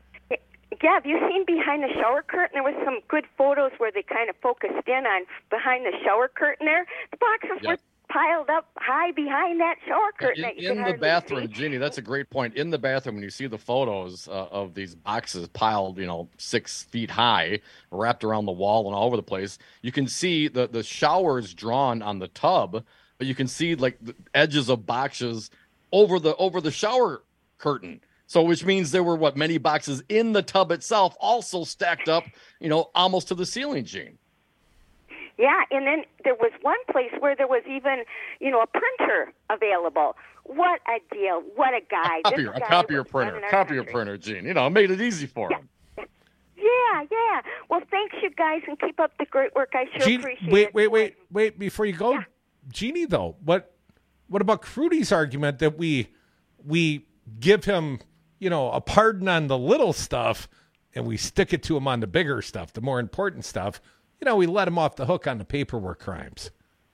Yeah, have you seen behind the shower curtain? There was some good photos where they kind of focused in on behind the shower curtain there. The boxes Yep. were piled up high behind that shower curtain. In, that you in could the hardly bathroom, see. Jeannie, that's a great point. In the bathroom, when you see the photos uh, of these boxes piled, you know, six feet high, wrapped around the wall and all over the place, you can see the, the showers drawn on the tub, but you can see like the edges of boxes over the over the shower curtain. So, which means there were what many boxes in the tub itself, also stacked up, you know, almost to the ceiling, Gene. Yeah, and then there was one place where there was even, you know, a printer available. What a deal. What a guy. A This copier, a guy copier was printer, running our copier country. printer, Gene. You know, made it easy for him. Yeah, yeah. Well, thanks, you guys, and keep up the great work. I sure Jeannie, appreciate wait, it. wait, wait, wait! Before you go, yeah. Jeannie, though, what what about Crudy's argument that we we give him, you know, a pardon on the little stuff, and we stick it to him on the bigger stuff, the more important stuff? You know, we let him off the hook on the paperwork crimes.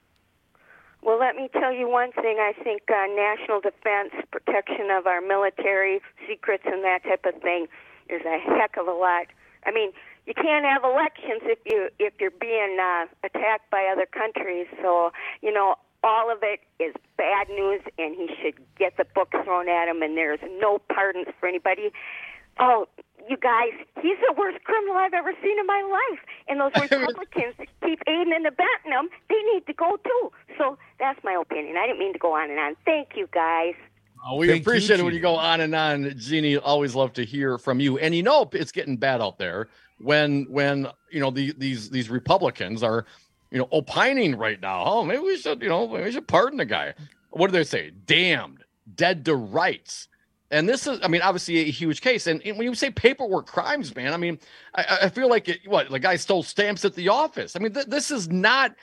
Well, let me tell you one thing. I think uh, national defense, protection of our military secrets and that type of thing is a heck of a lot. I mean, you can't have elections if you if you're being uh, attacked by other countries. So, you know, all of it is bad news, and he should get the book thrown at him, and there's no pardons for anybody. Oh, you guys, he's the worst criminal I've ever seen in my life. And those Republicans that keep aiding and abetting him, they need to go too. So that's my opinion. I didn't mean to go on and on. Thank you, guys. Oh, we Thank appreciate you, it when you go on and on, Jeannie. Always love to hear from you. And you know it's getting bad out there when when you know the, these these Republicans are you know opining right now. Oh, maybe we should you know maybe we should pardon the guy. What do they say? Damned, dead to rights. And this is, I mean, obviously a huge case. And, and when you say paperwork crimes, man, I mean, I, I feel like it, what the guy stole stamps at the office. I mean, th- this is not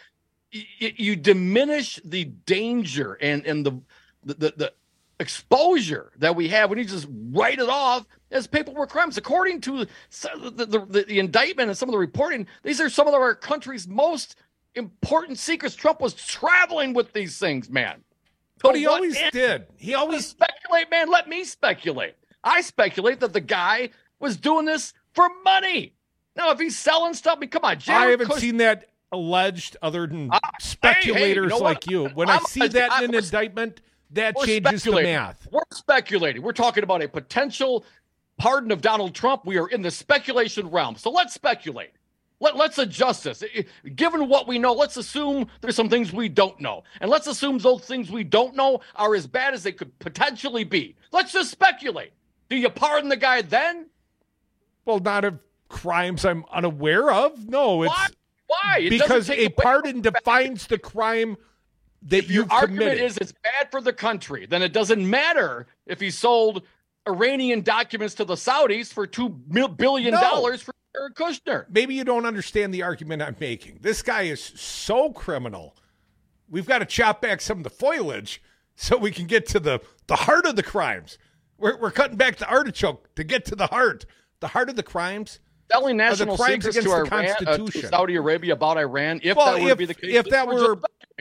you, you diminish the danger and, and the, the, the, the exposure that we have when you just write it off as paperwork crimes. According to the, the, the, the indictment and some of the reporting, these are some of our country's most important secrets. Trump was traveling with these things, man. But he always end? did. He always speculate, man. Let me speculate. I speculate that the guy was doing this for money. Now, if he's selling stuff, I mean, come on, Jared I haven't Kushner, seen that alleged other than uh, speculators hey, hey, you know like what? you. When I'm, I see that I, in an we're, indictment, that we're changes the math. We're speculating. We're talking about a potential pardon of Donald Trump. We are in the speculation realm. So let's speculate. Let, let's adjust this. Given what we know, let's assume there's some things we don't know. And let's assume those things we don't know are as bad as they could potentially be. Let's just speculate. Do you pardon the guy then? Well, not of crimes I'm unaware of. No, it's Why? Why? It because a pardon defines the crime that if your you've argument committed. is it's bad for the country, then it doesn't matter if he sold Iranian documents to the Saudis for two billion dollars no. for Jared Kushner. Maybe you don't understand the argument I'm making. This guy is so criminal. We've got to chop back some of the foliage so we can get to the, the heart of the crimes. We're, we're cutting back the artichoke to get to the heart. The heart of the crimes. Selling national are the crimes secrets to, Iran, uh, to Saudi Arabia about Iran, if well, that would if, be the case. If that were...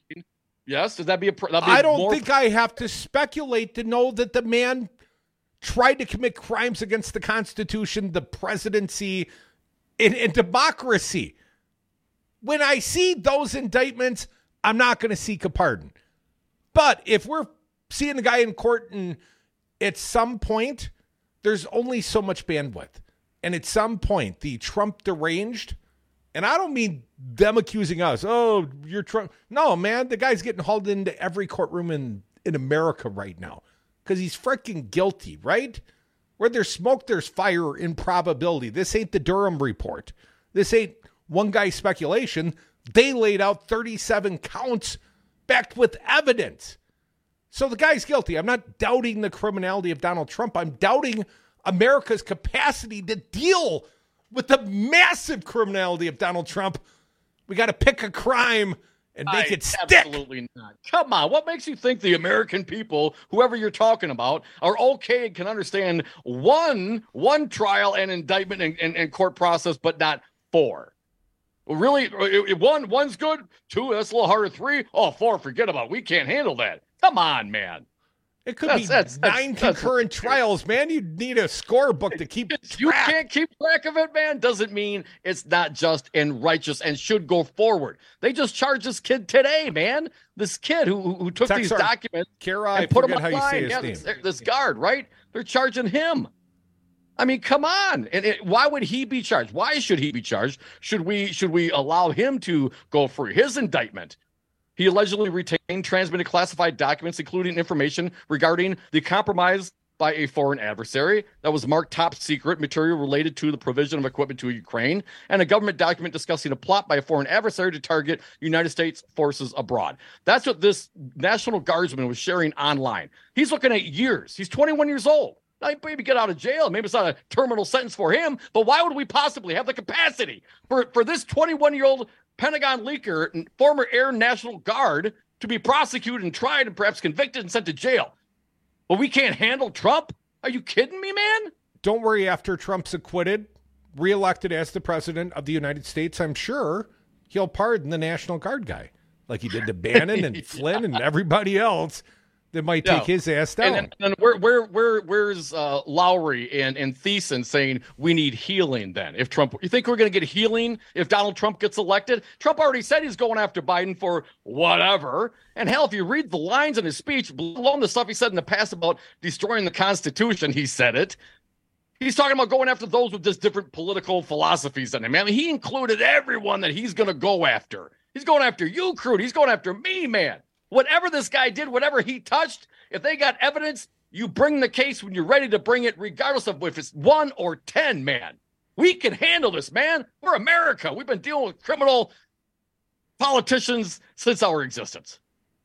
Yes, does that be a... Be I don't more... think I have to speculate to know that the man tried to commit crimes against the Constitution, the presidency, and, and democracy. When I see those indictments, I'm not going to seek a pardon. But if we're seeing the guy in court and at some point, there's only so much bandwidth. And at some point, the Trump deranged, and I don't mean them accusing us, oh, you're Trump. No, man, the guy's getting hauled into every courtroom in, in America right now because he's freaking guilty, right? Where there's smoke, there's fire in probability. This ain't the Durham report. This ain't one guy's speculation. They laid out thirty-seven counts backed with evidence. So the guy's guilty. I'm not doubting the criminality of Donald Trump. I'm doubting America's capacity to deal with the massive criminality of Donald Trump. We got to pick a crime and make I, it stick. Absolutely not. Come on. What makes you think the American people, whoever you're talking about, are okay and can understand one one trial and indictment and, and, and court process, but not four? Really? One, one's good. Two, that's a little harder. Three, oh, four, forget about it. We can't handle that. Come on, man. It could that's, be that's, nine that's, concurrent that's, trials, man. You need a scorebook to keep You track. can't keep track of it, man. Doesn't mean it's not just and righteous and should go forward. They just charged this kid today, man. This kid who who took Text these our, documents Kara, and I put them forget how you online. say his Yeah, name. this, this guard, right? They're charging him. I mean, come on. And it, why would he be charged? Why should he be charged? Should we should we allow him to go free? His indictment. He allegedly retained, transmitted classified documents, including information regarding the compromise by a foreign adversary that was marked top secret material related to the provision of equipment to Ukraine, and a government document discussing a plot by a foreign adversary to target United States forces abroad. That's what this National Guardsman was sharing online. He's looking at years. He's twenty-one years old. Now, maybe get out of jail. Maybe it's not a terminal sentence for him, but why would we possibly have the capacity for, for this twenty-one-year-old Pentagon leaker and former Air National Guard to be prosecuted and tried and perhaps convicted and sent to jail? But we can't handle Trump? Are you kidding me, man? Don't worry, after Trump's acquitted, reelected as the president of the United States, I'm sure he'll pardon the National Guard guy like he did to Bannon and Flynn and everybody else that might take Yeah. his ass down. And, and, and where, where, where, where's uh, Lowry and, and Thiessen saying we need healing then? If Trump, you think we're going to get healing if Donald Trump gets elected? Trump already said he's going after Biden for whatever. And hell, if you read the lines in his speech, let alone the stuff he said in the past about destroying the Constitution, he said it. He's talking about going after those with just different political philosophies than him. I mean, he included everyone that he's going to go after. He's going after you, Crude. He's going after me, man. Whatever this guy did, whatever he touched, if they got evidence, you bring the case when you're ready to bring it, regardless of if it's one or ten, man. We can handle this, man. We're America. We've been dealing with criminal politicians since our existence.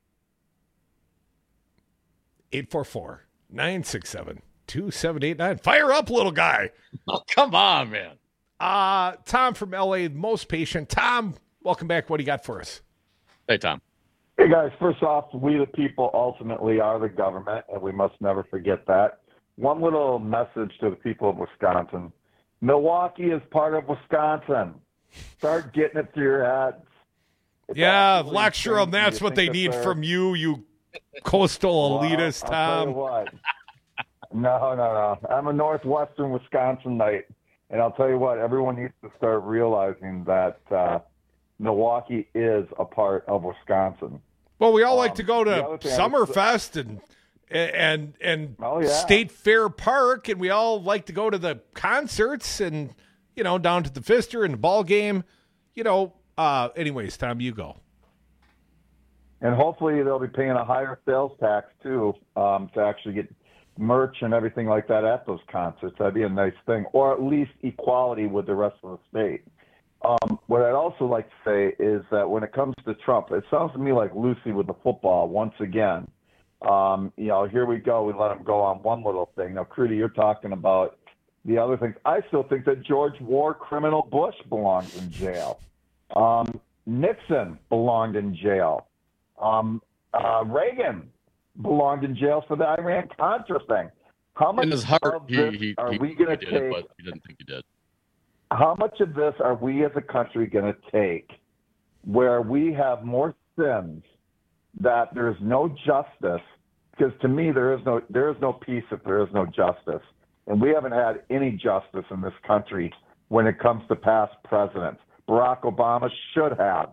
eight four four, nine six seven, two seven eight nine. Fire up, little guy. Oh, come on, man. Uh, Tom from L A, most patient. Tom, welcome back. What do you got for us? Hey, Tom. Hey, guys. First off, we the people ultimately are the government, and we must never forget that. One little message to the people of Wisconsin. Milwaukee is part of Wisconsin. Start getting it through your heads. It's yeah, lecture them. That's what they need from you, you coastal well, elitist, I'll Tom. tell you what. No, no, no. I'm a Northwestern Wisconsinite, and I'll tell you what, everyone needs to start realizing that uh, Milwaukee is a part of Wisconsin. Well, we all like Um, to go the to other thing I Summerfest and and and Oh, yeah. State Fair Park, and we all like to go to the concerts and, you know, down to the Pfister and the ball game. You know, uh, anyways, Tom, you go. And hopefully they'll be paying a higher sales tax, too, um, to actually get merch and everything like that at those concerts. That'd be a nice thing. Or at least equality with the rest of the state. Um, what I'd also like to say is that when it comes to Trump, it sounds to me like Lucy with the football once again. Um, you know, here we go. We let him go on one little thing. Now, Crudy, you're talking about the other things. I still think that George War criminal Bush belongs in jail. Um, Nixon belonged in jail. Um, uh, Reagan belonged in jail for the Iran-Contra thing. How much In his heart, of he, this he, are he, we going to he did it, take? but he didn't think he did. How much of this are we as a country going to take where we have more sins that there is no justice? Because to me, there is no there is no peace if there is no justice. And we haven't had any justice in this country when it comes to past presidents. Barack Obama should have.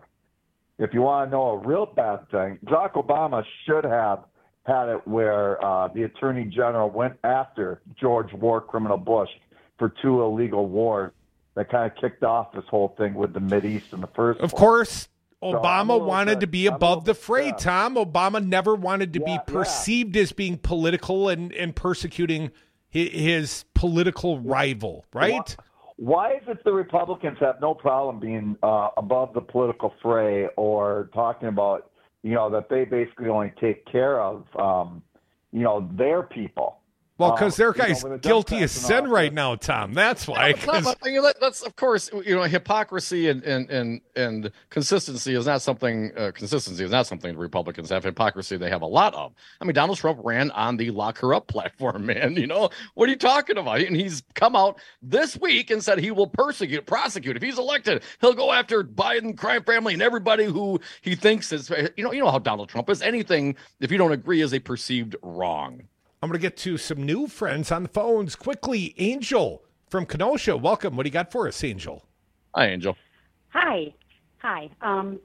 If you want to know a real bad thing, Barack Obama should have had it where uh, the Attorney General went after George War criminal Bush for two illegal wars that kind of kicked off this whole thing with the Mideast in the first Of place. course, So I'm a Obama little wanted bit- to be I'm a above the little fray, upset. Tom. Obama never wanted to Yeah, be yeah. perceived as being political and, and persecuting his, his political rival, right? Why is it the Republicans have no problem being uh, above the political fray or talking about, you know, that they basically only take care of, um, you know, their people? Well, because their Um, you know, guy's when the guilty as Democrats in sin office- right now, Tom. That's why. It's not 'cause- about- you know, that- that's of course, you know, hypocrisy and and and, and consistency is not something. Uh, consistency is not something the Republicans have. Hypocrisy they have a lot of. I mean, Donald Trump ran on the lock her up platform, man. You know what are you talking about? And he's come out this week and said he will persecute, prosecute if he's elected. He'll go after Biden, crime family, and everybody who he thinks is. You know, you know how Donald Trump is. Anything if you don't agree is a perceived wrong. I'm going to get to some new friends on the phones quickly. Angel from Kenosha, welcome. What do you got for us, Angel? Hi, Angel. Hi. Hi. Um,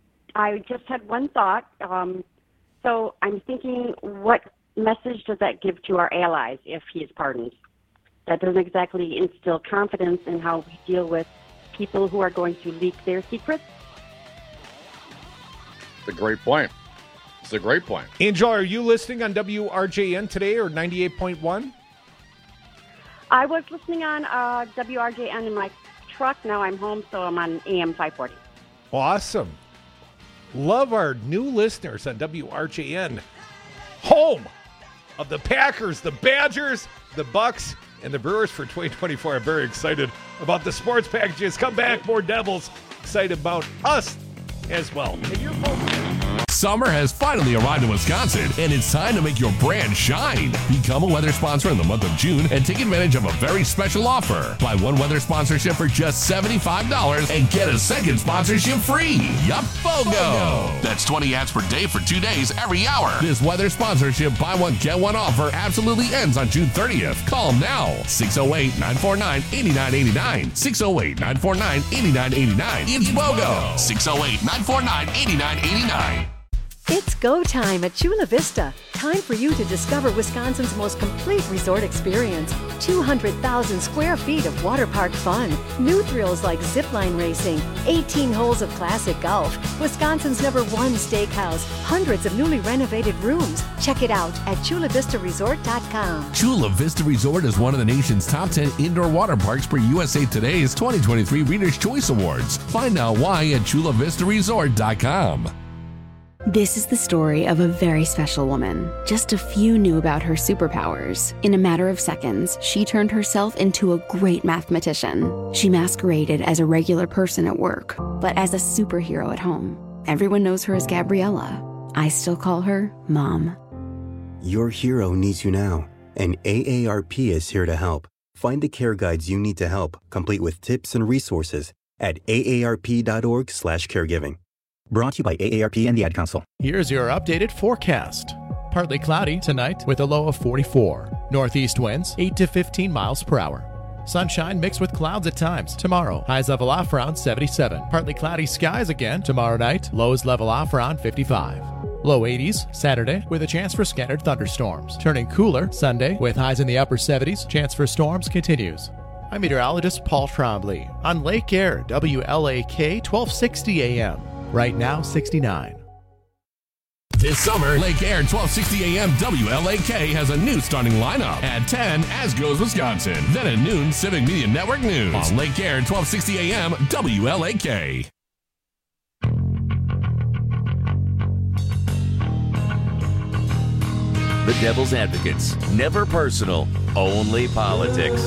I just had one thought. Um, so I'm thinking, what message does that give to our allies if he is pardoned? That doesn't exactly instill confidence in how we deal with people who are going to leak their secrets. It's a great point. It's a great point. Angel, are you listening on W R J N today or ninety-eight point one? I was listening on uh, W R J N in my truck. Now I'm home, so I'm on A M five forty. Awesome. Love our new listeners on W R J N. Home of the Packers, the Badgers, the Bucks, and the Brewers for twenty twenty-four. I'm very excited about the sports packages. Come back, more Devils. Excited about us as well. And your Summer has finally arrived in Wisconsin, and it's time to make your brand shine. Become a weather sponsor in the month of June and take advantage of a very special offer. Buy one weather sponsorship for just seventy-five dollars and get a second sponsorship free. Yup, BOGO. That's twenty ads per day for two days every hour. This weather sponsorship buy one, get one offer absolutely ends on June thirtieth. Call now. six oh eight, nine four nine, eight nine eight nine. six oh eight, nine four nine, eight nine eight nine. It's BOGO. six oh eight, nine four nine, eight nine eight nine. It's go time at Chula Vista. Time for you to discover Wisconsin's most complete resort experience. two hundred thousand square feet of water park fun. New thrills like zipline racing. eighteen holes of classic golf. Wisconsin's number one steakhouse. Hundreds of newly renovated rooms. Check it out at chula vista resort dot com. Chula Vista Resort is one of the nation's top ten indoor water parks per U S A Today's twenty twenty-three Reader's Choice Awards. Find out why at chula vista resort dot com. This is the story of a very special woman. Just a few knew about her superpowers. In a matter of seconds, she turned herself into a great mathematician. She masqueraded as a regular person at work, but as a superhero at home. Everyone knows her as Gabriella. I still call her Mom. Your hero needs you now, and A A R P is here to help. Find the care guides you need to help, complete with tips and resources at A A R P dot org slash caregiving. Brought to you by A A R P and the Ad Council. Here's your updated forecast. Partly cloudy tonight with a low of forty-four. Northeast winds eight to fifteen miles per hour. Sunshine mixed with clouds at times. Tomorrow, highs level off around seventy-seven. Partly cloudy skies again tomorrow night. Lows level off around fifty-five. Low eighties Saturday with a chance for scattered thunderstorms. Turning cooler Sunday with highs in the upper seventies. Chance for storms continues. I'm meteorologist Paul Trombley on Lake Air, W L A K twelve sixty A M. Right now, sixty-nine. This summer, Lake Air twelve sixty A M W L A K has a new starting lineup. At ten, As Goes Wisconsin. Then at noon, Civic Media Network News. On Lake Air twelve sixty A M W L A K. The Devil's Advocates. Never personal, only politics.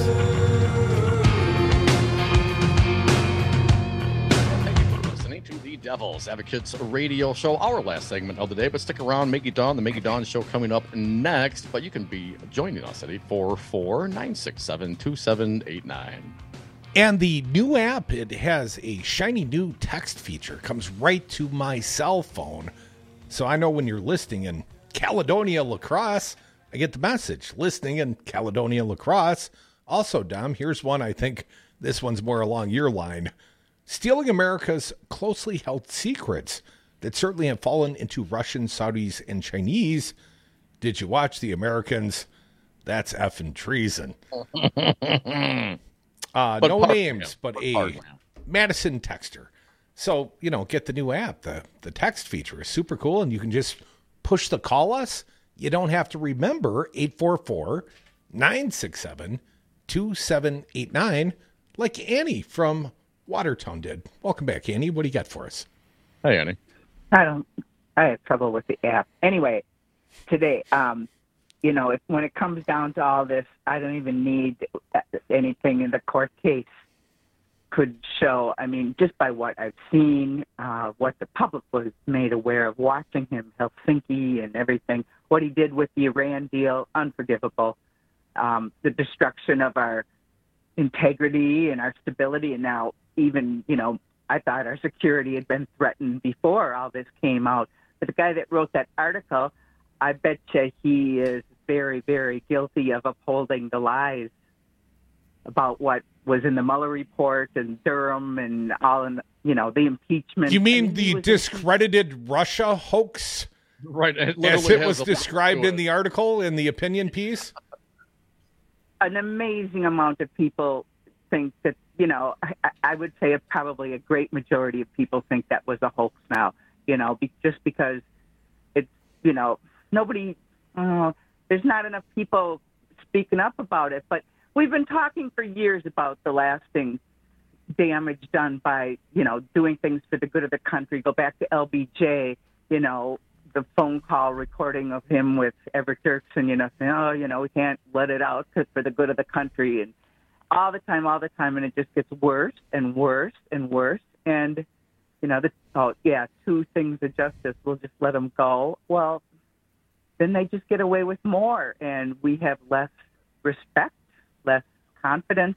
Devil's Advocates radio show, our last segment of the day, but stick around. Maggie Dawn, the Maggie Dawn show coming up next, but you can be joining us at eight four four, nine six seven, two seven eight nine. And the new app, it has a shiny new text feature, comes right to my cell phone. So I know when you're listening in Caledonia, La Crosse, I get the message, listening in Caledonia, La Crosse. Also, Dom, here's one, I think this one's more along your line. Stealing America's closely held secrets that certainly have fallen into Russian, Saudis, and Chinese. Did you watch The Americans? That's effing treason. uh, no names, but a Madison texter. So, you know, get the new app. The, the text feature is super cool, and you can just push the call us. You don't have to remember eight four four, nine six seven, two seven eight nine like Annie from Watertown did. Welcome back, Annie. What do you got for us? Hey, Annie. I don't. I have trouble with the app. Anyway, today, um, you know, if, when it comes down to all this, I don't even need anything in the court case could show. I mean, just by what I've seen, uh, what the public was made aware of watching him, Helsinki and everything, what he did with the Iran deal, unforgivable. Um, the destruction of our integrity and our stability, and now even, you know, I thought our security had been threatened before all this came out. But the guy that wrote that article, I bet you he is very, very guilty of upholding the lies about what was in the Mueller report and Durham and all, in, you know, the impeachment. You mean, I mean the discredited Russia hoax? Right. It as it was described in the article, in the opinion piece? An amazing amount of people think that, you know, I, I would say probably a great majority of people think that was a hoax now, you know, be, just because it's, you know, nobody, uh, there's not enough people speaking up about it. But we've been talking for years about the lasting damage done by, you know, doing things for the good of the country. Go back to L B J, you know, the phone call recording of him with Everett Dirksen, you know, saying, oh, you know, we can't let it out because for the good of the country. And all the time, all the time, and it just gets worse and worse and worse. And, you know, the, oh, yeah, two things of justice, we'll just let them go. Well, then they just get away with more, and we have less respect, less confidence.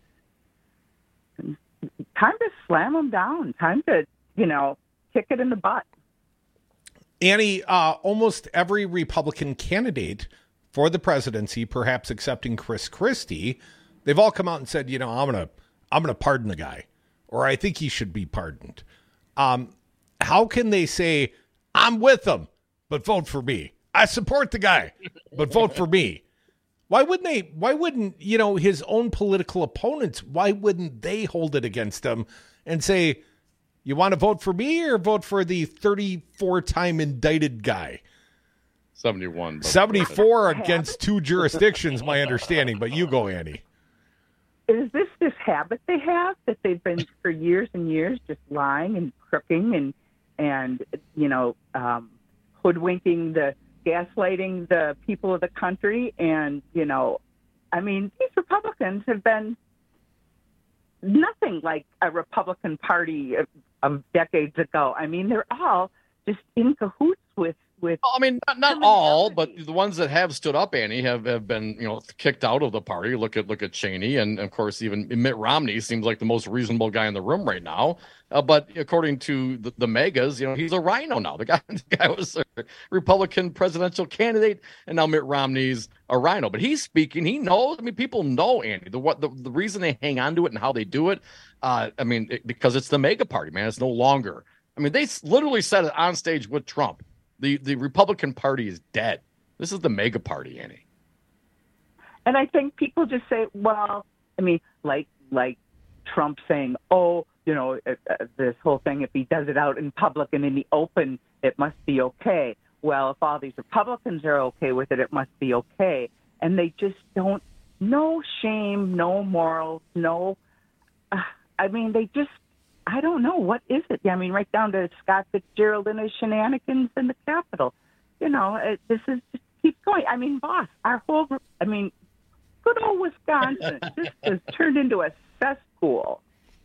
Time to slam them down. Time to, you know, kick it in the butt. Annie, uh, almost every Republican candidate for the presidency, perhaps excepting Chris Christie, they've all come out and said, you know, I'm gonna, I'm gonna pardon the guy, or I think he should be pardoned. Um, how can they say I'm with him, but vote for me? I support the guy, but vote for me. Why wouldn't they? Why wouldn't, you know, his own political opponents? Why wouldn't they hold it against him and say, you want to vote for me or vote for the thirty-four time indicted guy? seventy-one. seventy-four against two jurisdictions, my understanding. But you go, Annie. Is this this habit they have that they've been for years and years just lying and crooking and, and you know, um, hoodwinking, the gaslighting the people of the country? And, you know, I mean, these Republicans have been nothing like a Republican Party of, of decades ago. I mean, they're all just in cahoots with with. I mean, not, not all, but the ones that have stood up, Annie, have, have been, you know, kicked out of the party. Look at look at Cheney, and of course, even Mitt Romney seems like the most reasonable guy in the room right now. Uh, but according to the, the megas, you know, he's a rhino now. The guy, the guy was a Republican presidential candidate, and now Mitt Romney's a rhino. But he's speaking. He knows. I mean, people know, Andy. The what the, the reason they hang on to it and how they do it. Uh, I mean, it, because it's the mega party, man. It's no longer. I mean, they literally said it on stage with Trump. The the Republican Party is dead. This is the mega party, Annie. And I think people just say, well, I mean, like like Trump saying, oh, you know, uh, uh, this whole thing, if he does it out in public and in the open, it must be okay. Well, if all these Republicans are okay with it, it must be okay. And they just don't, no shame, no morals, no, uh, I mean, they just, I don't know. What is it? I mean, right down to Scott Fitzgerald and his shenanigans in the Capitol. You know, it, this is just keeps going. I mean, boss, our whole, I mean, good old Wisconsin just has turned into a cesspool.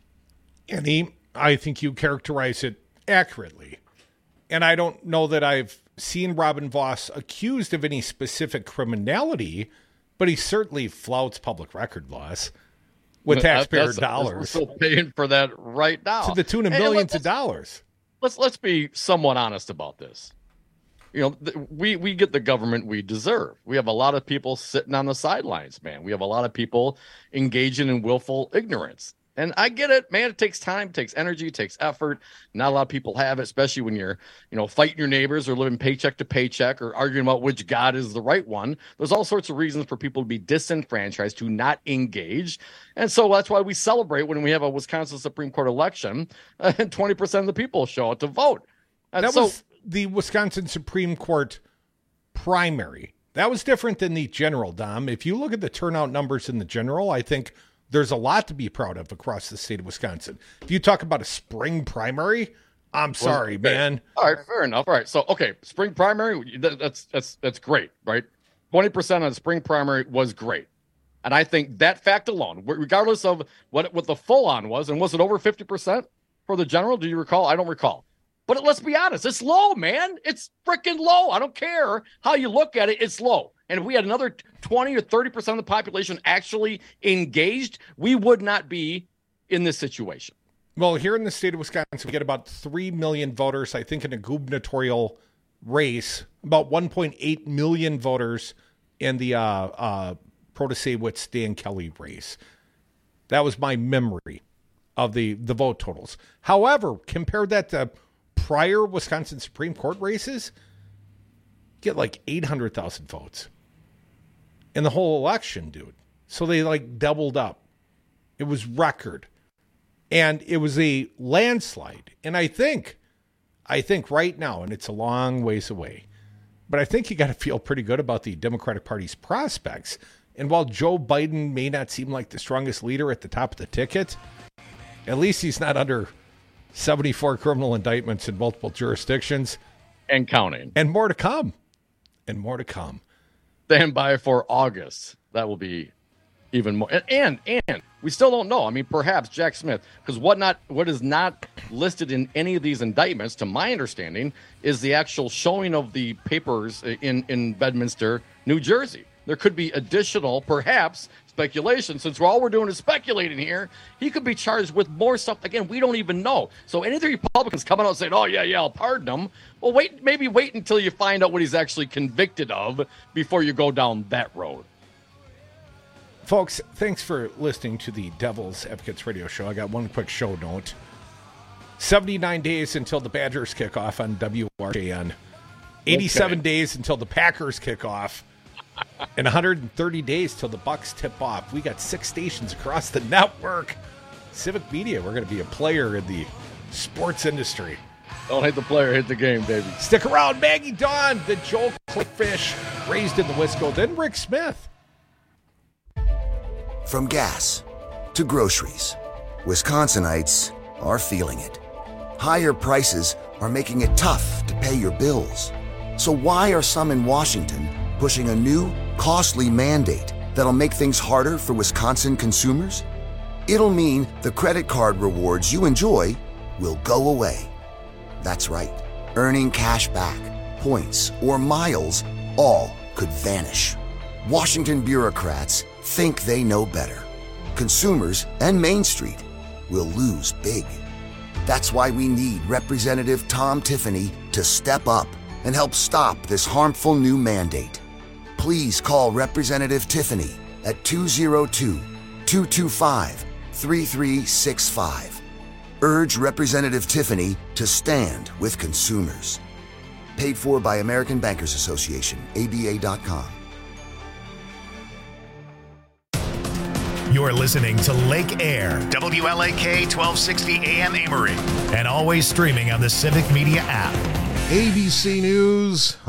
Annie, I think you characterize it accurately. And I don't know that I've seen Robin Vos accused of any specific criminality, but he certainly flouts public record laws. With taxpayer that's, dollars. We're still paying for that right now. To the tune of and millions of dollars. Let's let's be somewhat honest about this. You know, th- we, we get the government we deserve. We have a lot of people sitting on the sidelines, man. We have a lot of people engaging in willful ignorance. And I get it, man. It takes time, it takes energy, it takes effort. Not a lot of people have it, especially when you're, you know, fighting your neighbors or living paycheck to paycheck or arguing about which God is the right one. There's all sorts of reasons for people to be disenfranchised, to not engage. And so that's why we celebrate when we have a Wisconsin Supreme Court election uh, and twenty percent of the people show up to vote. And that so, was the Wisconsin Supreme Court primary. That was different than the general, Dom. If you look at the turnout numbers in the general, I think there's a lot to be proud of across the state of Wisconsin. If you talk about a spring primary, I'm sorry, well, man. All right, fair enough. All right, so, okay, spring primary, that, that's that's that's great, right? twenty percent on the spring primary was great. And I think that fact alone, regardless of what, what the full-on was, and was it over fifty percent for the general? Do you recall? I don't recall. But let's be honest, it's low, man. It's freaking low. I don't care how you look at it, it's low. And if we had another twenty or thirty percent of the population actually engaged, we would not be in this situation. Well, here in the state of Wisconsin, we get about three million voters, I think, in a gubernatorial race, about one point eight million voters in the uh, uh, Protasewicz Dan Kelly race. That was my memory of the, the vote totals. However, compare that to prior Wisconsin Supreme Court races, get like eight hundred thousand votes in the whole election, dude. So they like doubled up. It was record. And it was a landslide. And I think, I think right now, and it's a long ways away, but I think you got to feel pretty good about the Democratic Party's prospects. And while Joe Biden may not seem like the strongest leader at the top of the ticket, at least he's not under seventy-four criminal indictments in multiple jurisdictions. And counting. And more to come. And more to come. Stand by for August. That will be even more. And, and, and we still don't know. I mean, perhaps Jack Smith, because what not, what is not listed in any of these indictments, to my understanding, is the actual showing of the papers in, in Bedminster, New Jersey. There could be additional, perhaps, speculation. Since all we're doing is speculating here, he could be charged with more stuff. Again, we don't even know. So any of the Republicans coming out saying, oh, yeah, yeah, I'll pardon him. Well, wait, maybe wait until you find out what he's actually convicted of before you go down that road. Folks, thanks for listening to the Devil's Advocates radio show. I got one quick show note. seventy-nine days until the Badgers kick off on W R J N. eighty-seven okay. days until the Packers kick off. And one hundred thirty days till the Bucks tip off. We got six stations across the network. Civic Media, we're going to be a player in the sports industry. Don't hate the player, hit the game, baby. Stick around. Maggie Dawn, then Joel Clickfish, raised in the Wisco, then Rick Smith. From gas to groceries, Wisconsinites are feeling it. Higher prices are making it tough to pay your bills. So why are some in Washington pushing a new, costly mandate that'll make things harder for Wisconsin consumers? It'll mean the credit card rewards you enjoy will go away. That's right. earning cash back, points, or miles, all could vanish. Washington bureaucrats think they know better. Consumers and Main Street will lose big. That's why we need Representative Tom Tiffany to step up and help stop this harmful new mandate. Please call Representative Tiffany at two oh two, two two five, three three six five. Urge Representative Tiffany to stand with consumers. Paid for by American Bankers Association, A B A dot com. You're listening to Lake Air, W L A K twelve sixty A M Amory, and always streaming on the Civic Media app. A B C News